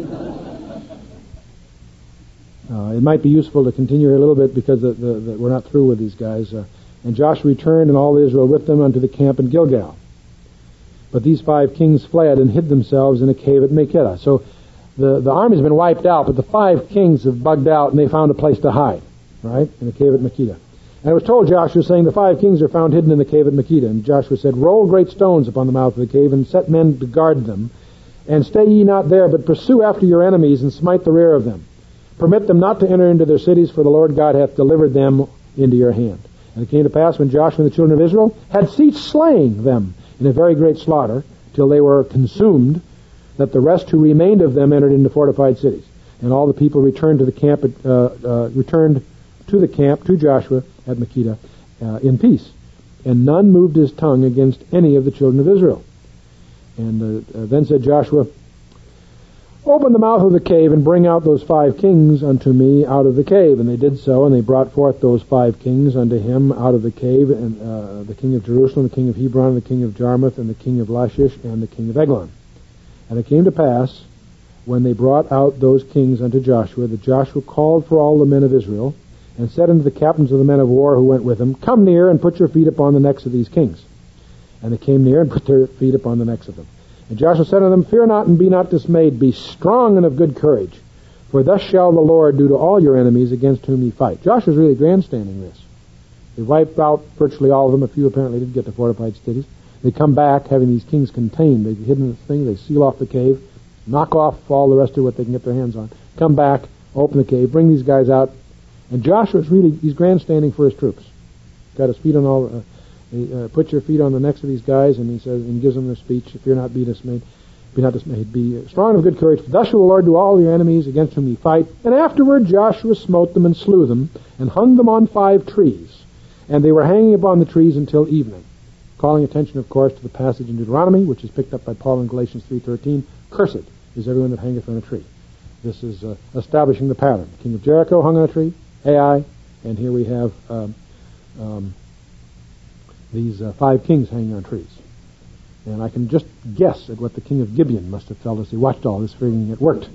It might be useful to continue here a little bit, because we're not through with these guys. And Joshua returned, and all Israel with them, unto the camp in Gilgal. But these 5 kings fled and hid themselves in a cave at Makkedah. So the army's been wiped out, but the 5 kings have bugged out, and they found a place to hide, right, in the cave at Makkedah. And it was told Joshua, saying, the 5 kings are found hidden in the cave at Makkedah. And Joshua said, roll great stones upon the mouth of the cave, and set men to guard them. And stay ye not there, but pursue after your enemies, and smite the rear of them. Permit them not to enter into their cities, for the Lord God hath delivered them into your hand. And it came to pass, when Joshua and the children of Israel had ceased slaying them in a very great slaughter, till they were consumed, that the rest who remained of them entered into fortified cities. And all the people returned to the camp to Joshua at Makkedah in peace. And none moved his tongue against any of the children of Israel. And then said Joshua, open the mouth of the cave, and bring out those 5 kings unto me out of the cave. And they did so, and they brought forth those 5 kings unto him out of the cave, and the king of Jerusalem, the king of Hebron, the king of Jarmuth, and the king of Lachish, and the king of Eglon. And it came to pass, when they brought out those kings unto Joshua, that Joshua called for all the men of Israel, and said unto the captains of the men of war who went with him, come near, and put your feet upon the necks of these kings. And they came near, and put their feet upon the necks of them. And Joshua said unto them, fear not, and be not dismayed. Be strong and of good courage. For thus shall the Lord do to all your enemies against whom ye fight. Joshua's really grandstanding this. They wiped out virtually all of them. A few apparently did get to fortified cities. They come back, having these kings contained. They've hidden the thing. They seal off the cave, knock off all the rest of what they can get their hands on. Come back, open the cave, bring these guys out. And Joshua's really, he's grandstanding for his troops. Got his feet on all... put your feet on the necks of these guys, and he says, and gives them their speech, fear not, be dismayed. Be not dismayed. Be strong and of good courage. For thus shall the Lord do all your enemies against whom ye fight. And afterward Joshua smote them and slew them, and hung them on 5 trees. And they were hanging upon the trees until evening. Calling attention, of course, to the passage in Deuteronomy, which is picked up by Paul in Galatians 3:13. Cursed is everyone that hangeth on a tree. This is establishing the pattern. The king of Jericho hung on a tree, Ai, and here we have these 5 kings hanging on trees. And I can just guess at what the king of Gibeon must have felt as he watched all this, figuring it worked.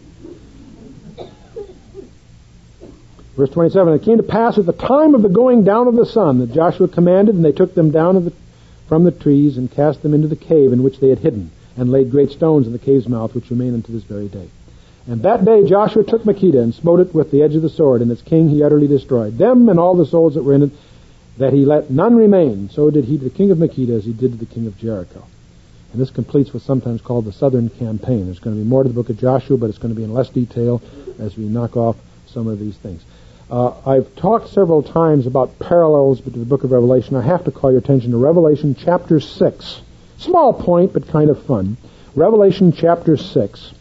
Verse 27, it came to pass at the time of the going down of the sun that Joshua commanded, and they took them down from the trees and cast them into the cave in which they had hidden, and laid great stones in the cave's mouth, which remain unto this very day. And that day Joshua took Makkedah and smote it with the edge of the sword, and its king he utterly destroyed. Them and all the souls that were in it, that he let none remain. So did he to the king of Makkedah as he did to the king of Jericho. And this completes what's sometimes called the Southern Campaign. There's going to be more to the book of Joshua, but it's going to be in less detail as we knock off some of these things. I've talked several times about parallels to the book of Revelation. I have to call your attention to Revelation chapter 6. Small point, but kind of fun. Revelation chapter 6.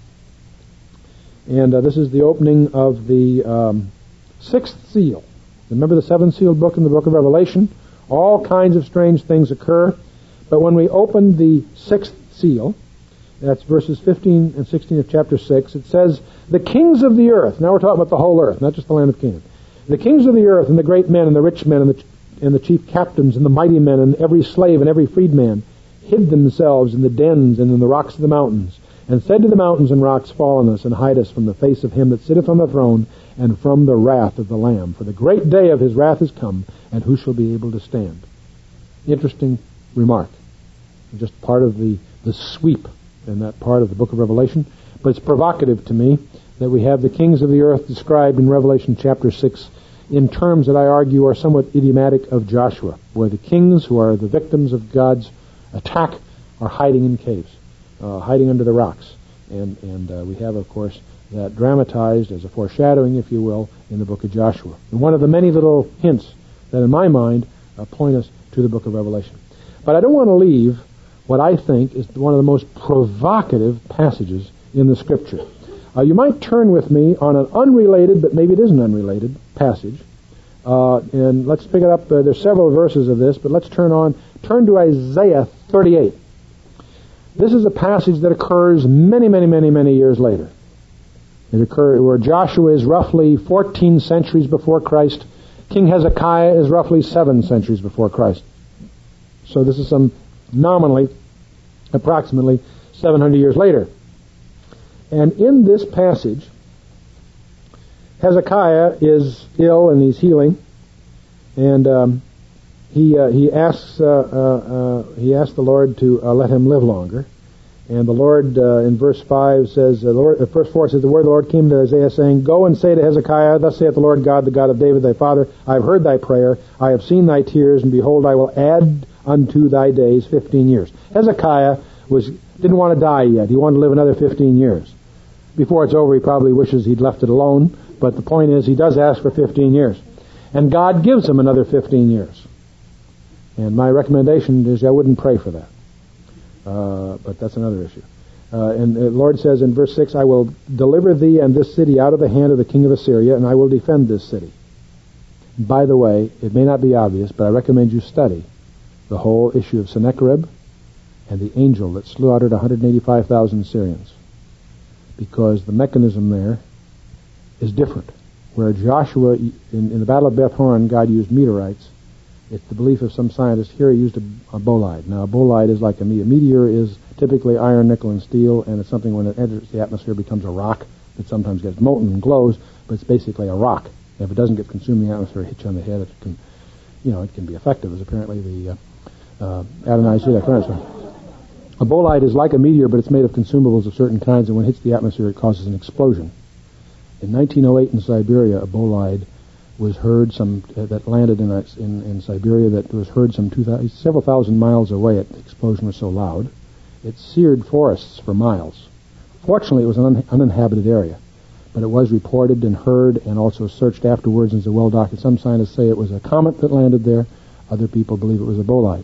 And this is the opening of the 6th seal. Remember the 7th-sealed book in the book of Revelation? All kinds of strange things occur. But when we open the 6th seal, that's verses 15 and 16 of chapter 6, it says, the kings of the earth, now we're talking about the whole earth, not just the land of Canaan, the kings of the earth and the great men and the rich men and the chief captains and the mighty men and every slave and every freedman hid themselves in the dens and in the rocks of the mountains, and said to the mountains and rocks, fall on us and hide us from the face of him that sitteth on the throne and from the wrath of the Lamb. For the great day of his wrath is come, and who shall be able to stand? Interesting remark. Just part of the sweep in that part of the book of Revelation. But it's provocative to me that we have the kings of the earth described in Revelation chapter 6 in terms that I argue are somewhat idiomatic of Joshua, where the kings who are the victims of God's attack are hiding in caves, hiding under the rocks. And we have, of course, that dramatized as a foreshadowing, if you will, in the book of Joshua. And one of the many little hints that, in my mind, point us to the book of Revelation. But I don't want to leave what I think is one of the most provocative passages in the Scripture. You might turn with me on an unrelated, but maybe it is an unrelated, passage. And let's pick it up. There's several verses of this, but let's turn to Isaiah 38. This is a passage that occurs many, many, many, many years later. It occurred where Joshua is roughly 14 centuries before Christ. King Hezekiah is roughly 7 centuries before Christ. So this is some nominally, approximately 700 years later. And in this passage, Hezekiah is ill and he's healing, and he asks the Lord to let him live longer. And the Lord, in verse 5 says, verse 4 says, the word of the Lord came to Isaiah, saying, go and say to Hezekiah, thus saith the Lord God, the God of David thy father, I have heard thy prayer, I have seen thy tears, and behold, I will add unto thy days 15 years. Hezekiah didn't want to die yet. He wanted to live another 15 years. Before it's over, he probably wishes he'd left it alone, but the point is, he does ask for 15 years. And God gives him another 15 years. And my recommendation is I wouldn't pray for that. But that's another issue. And the Lord says in verse 6, I will deliver thee and this city out of the hand of the king of Assyria, and I will defend this city. By the way, it may not be obvious, but I recommend you study the whole issue of Sennacherib and the angel that slaughtered 185,000 Syrians. Because the mechanism there is different. Where Joshua, in the Battle of Beth Horon, God used meteorites. It's the belief of some scientists. Here he used a bolide. Now, a bolide is like a meteor. A meteor is typically iron, nickel, and steel, and it's something when it enters the atmosphere becomes a rock that sometimes gets molten and glows, but it's basically a rock. And if it doesn't get consumed in the atmosphere, hit you on the head, it can be effective, as apparently the Adonai said that. A bolide is like a meteor, but it's made of consumables of certain kinds, and when it hits the atmosphere, it causes an explosion. In 1908 in Siberia, a bolide was heard that landed in Siberia that was heard several thousand miles away. The explosion was so loud, it seared forests for miles. Fortunately, it was an uninhabited area, but it was reported and heard and also searched afterwards, and is well documented. Some scientists say it was a comet that landed there. Other people believe it was a bolide.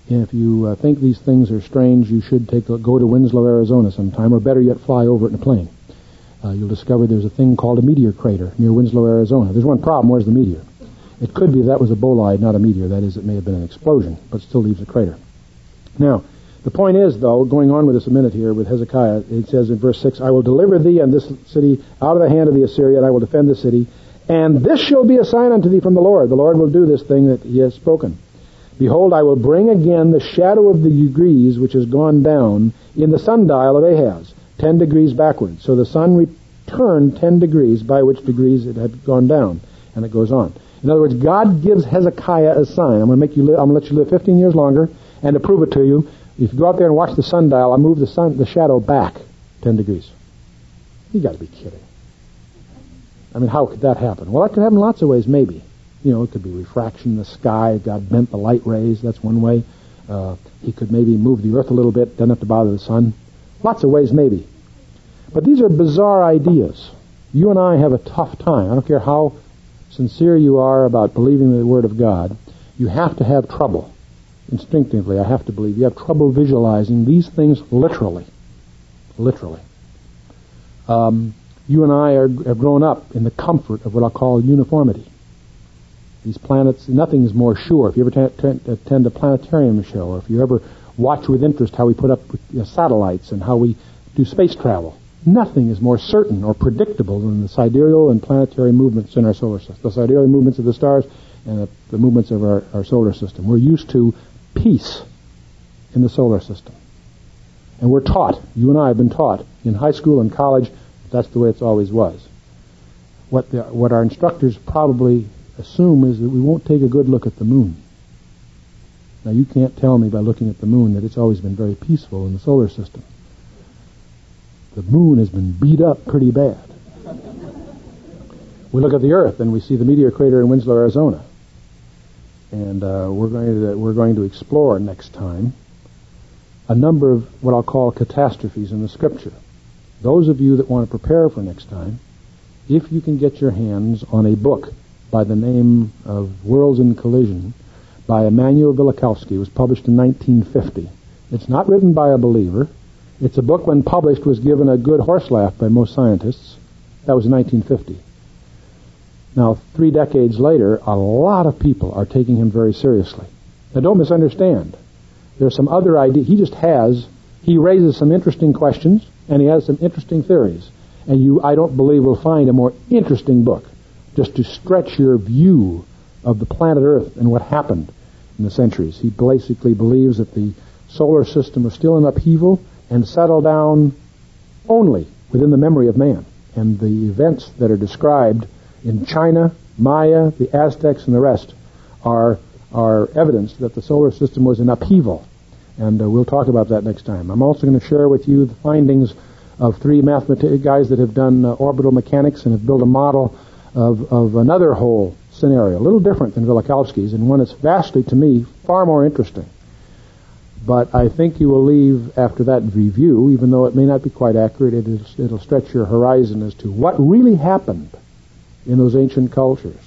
And if you think these things are strange, you should go to Winslow, Arizona sometime, or better yet, fly over it in a plane. You'll discover there's a thing called a meteor crater near Winslow, Arizona. There's one problem. Where's the meteor? It could be that was a bolide, not a meteor. That is, it may have been an explosion, but still leaves a crater. Now, the point is, though, going on with this a minute here with Hezekiah, it says in verse 6, I will deliver thee and this city out of the hand of the Assyrian, and I will defend the city. And this shall be a sign unto thee from the Lord. The Lord will do this thing that he has spoken. Behold, I will bring again the shadow of the degrees which has gone down in the sundial of Ahaz, 10 degrees backwards. So the sun returned 10 degrees, by which degrees it had gone down. And it goes on. In other words, God gives Hezekiah a sign. I'm going to let you live 15 years longer, and to prove it to you, if you go out there and watch the sundial, I'll move the shadow back 10 degrees. You got to be kidding. I mean, how could that happen? Well, that could happen in lots of ways, maybe. It could be refraction in the sky. God bent the light rays. That's one way. He could maybe move the earth a little bit. Doesn't have to bother the sun. Lots of ways, maybe. But these are bizarre ideas. You and I have a tough time. I don't care how sincere you are about believing the Word of God. You have to have trouble. Instinctively, I have to believe. You have trouble visualizing these things literally. Literally. You and I have grown up in the comfort of what I'll call uniformity. These planets, nothing is more sure. If you ever attend a planetarium show, or if you ever watch with interest how we put up satellites and how we do space travel, nothing is more certain or predictable than the sidereal and planetary movements in our solar system. The sidereal movements of the stars and the movements of our solar system. We're used to peace in the solar system. And we're taught, you and I have been taught, in high school and college, that's the way it's always was. What our instructors probably assume is that we won't take a good look at the moon. Now, you can't tell me by looking at the moon that it's always been very peaceful in the solar system. The moon has been beat up pretty bad. We look at the Earth and we see the meteor crater in Winslow, Arizona. And we're going to explore next time a number of what I'll call catastrophes in the Scripture. Those of you that want to prepare for next time, if you can get your hands on a book by the name of Worlds in Collision by Emanuel Velikovsky. It was published in 1950. It's not written by a believer. It's a book, when published, was given a good horse laugh by most scientists. That was in 1950. Now, 3 decades later, a lot of people are taking him very seriously. Now, don't misunderstand. There are some other ideas. He raises some interesting questions, and he has some interesting theories. And I don't believe, will find a more interesting book just to stretch your view of the planet Earth and what happened in the centuries. He basically believes that the solar system was still in upheaval and settled down only within the memory of man. And the events that are described in China, Maya, the Aztecs, and the rest are evidence that the solar system was in upheaval. And we'll talk about that next time. I'm also going to share with you the findings of 3 guys that have done orbital mechanics and have built a model of another whole scenario, a little different than Velikovsky's, and one that's vastly, to me, far more interesting. But I think you will leave after that review, even though it may not be quite accurate, it'll stretch your horizon as to what really happened in those ancient cultures.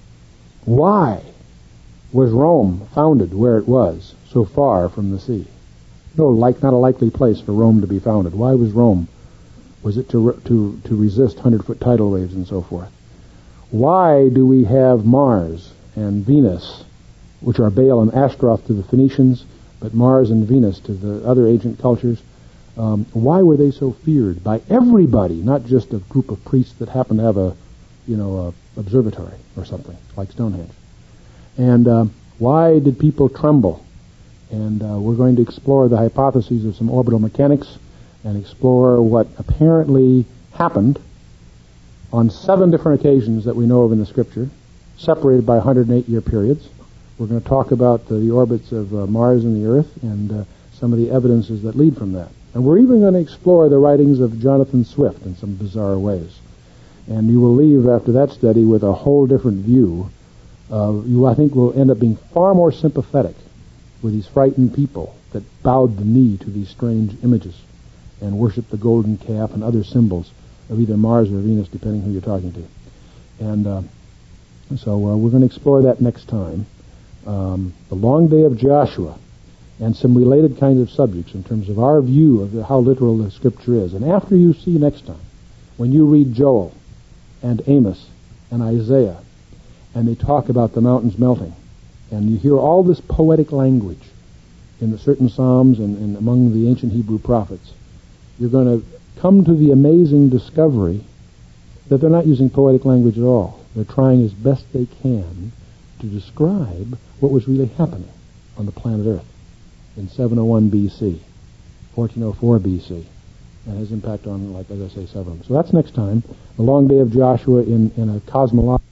Why was Rome founded where it was, so far from the sea? Not a likely place for Rome to be founded. Why was Rome? Was it to resist 100-foot tidal waves and so forth? Why do we have Mars and Venus, which are Baal and Ashtaroth to the Phoenicians, but Mars and Venus to the other ancient cultures? Why were they so feared by everybody, not just a group of priests that happen to have a observatory or something like Stonehenge? And why did people tremble? And we're going to explore the hypotheses of some orbital mechanics and explore what apparently happened on 7 different occasions that we know of in the Scripture, separated by 108-year periods. We're going to talk about the orbits of Mars and the Earth and some of the evidences that lead from that. And we're even going to explore the writings of Jonathan Swift in some bizarre ways. And you will leave after that study with a whole different view. I think will end up being far more sympathetic with these frightened people that bowed the knee to these strange images and worshiped the golden calf and other symbols of either Mars or Venus, depending who you're talking to. And so we're going to explore that next time. The long day of Joshua and some related kinds of subjects in terms of our view of how literal the Scripture is. And after you see next time, when you read Joel and Amos and Isaiah, and they talk about the mountains melting, and you hear all this poetic language in the certain Psalms and among the ancient Hebrew prophets, you're going to come to the amazing discovery that they're not using poetic language at all. They're trying as best they can to describe what was really happening on the planet Earth in 701 BC, 1404 BC, and his impact on, like as I say, several of them. So that's next time, the long day of Joshua in a cosmological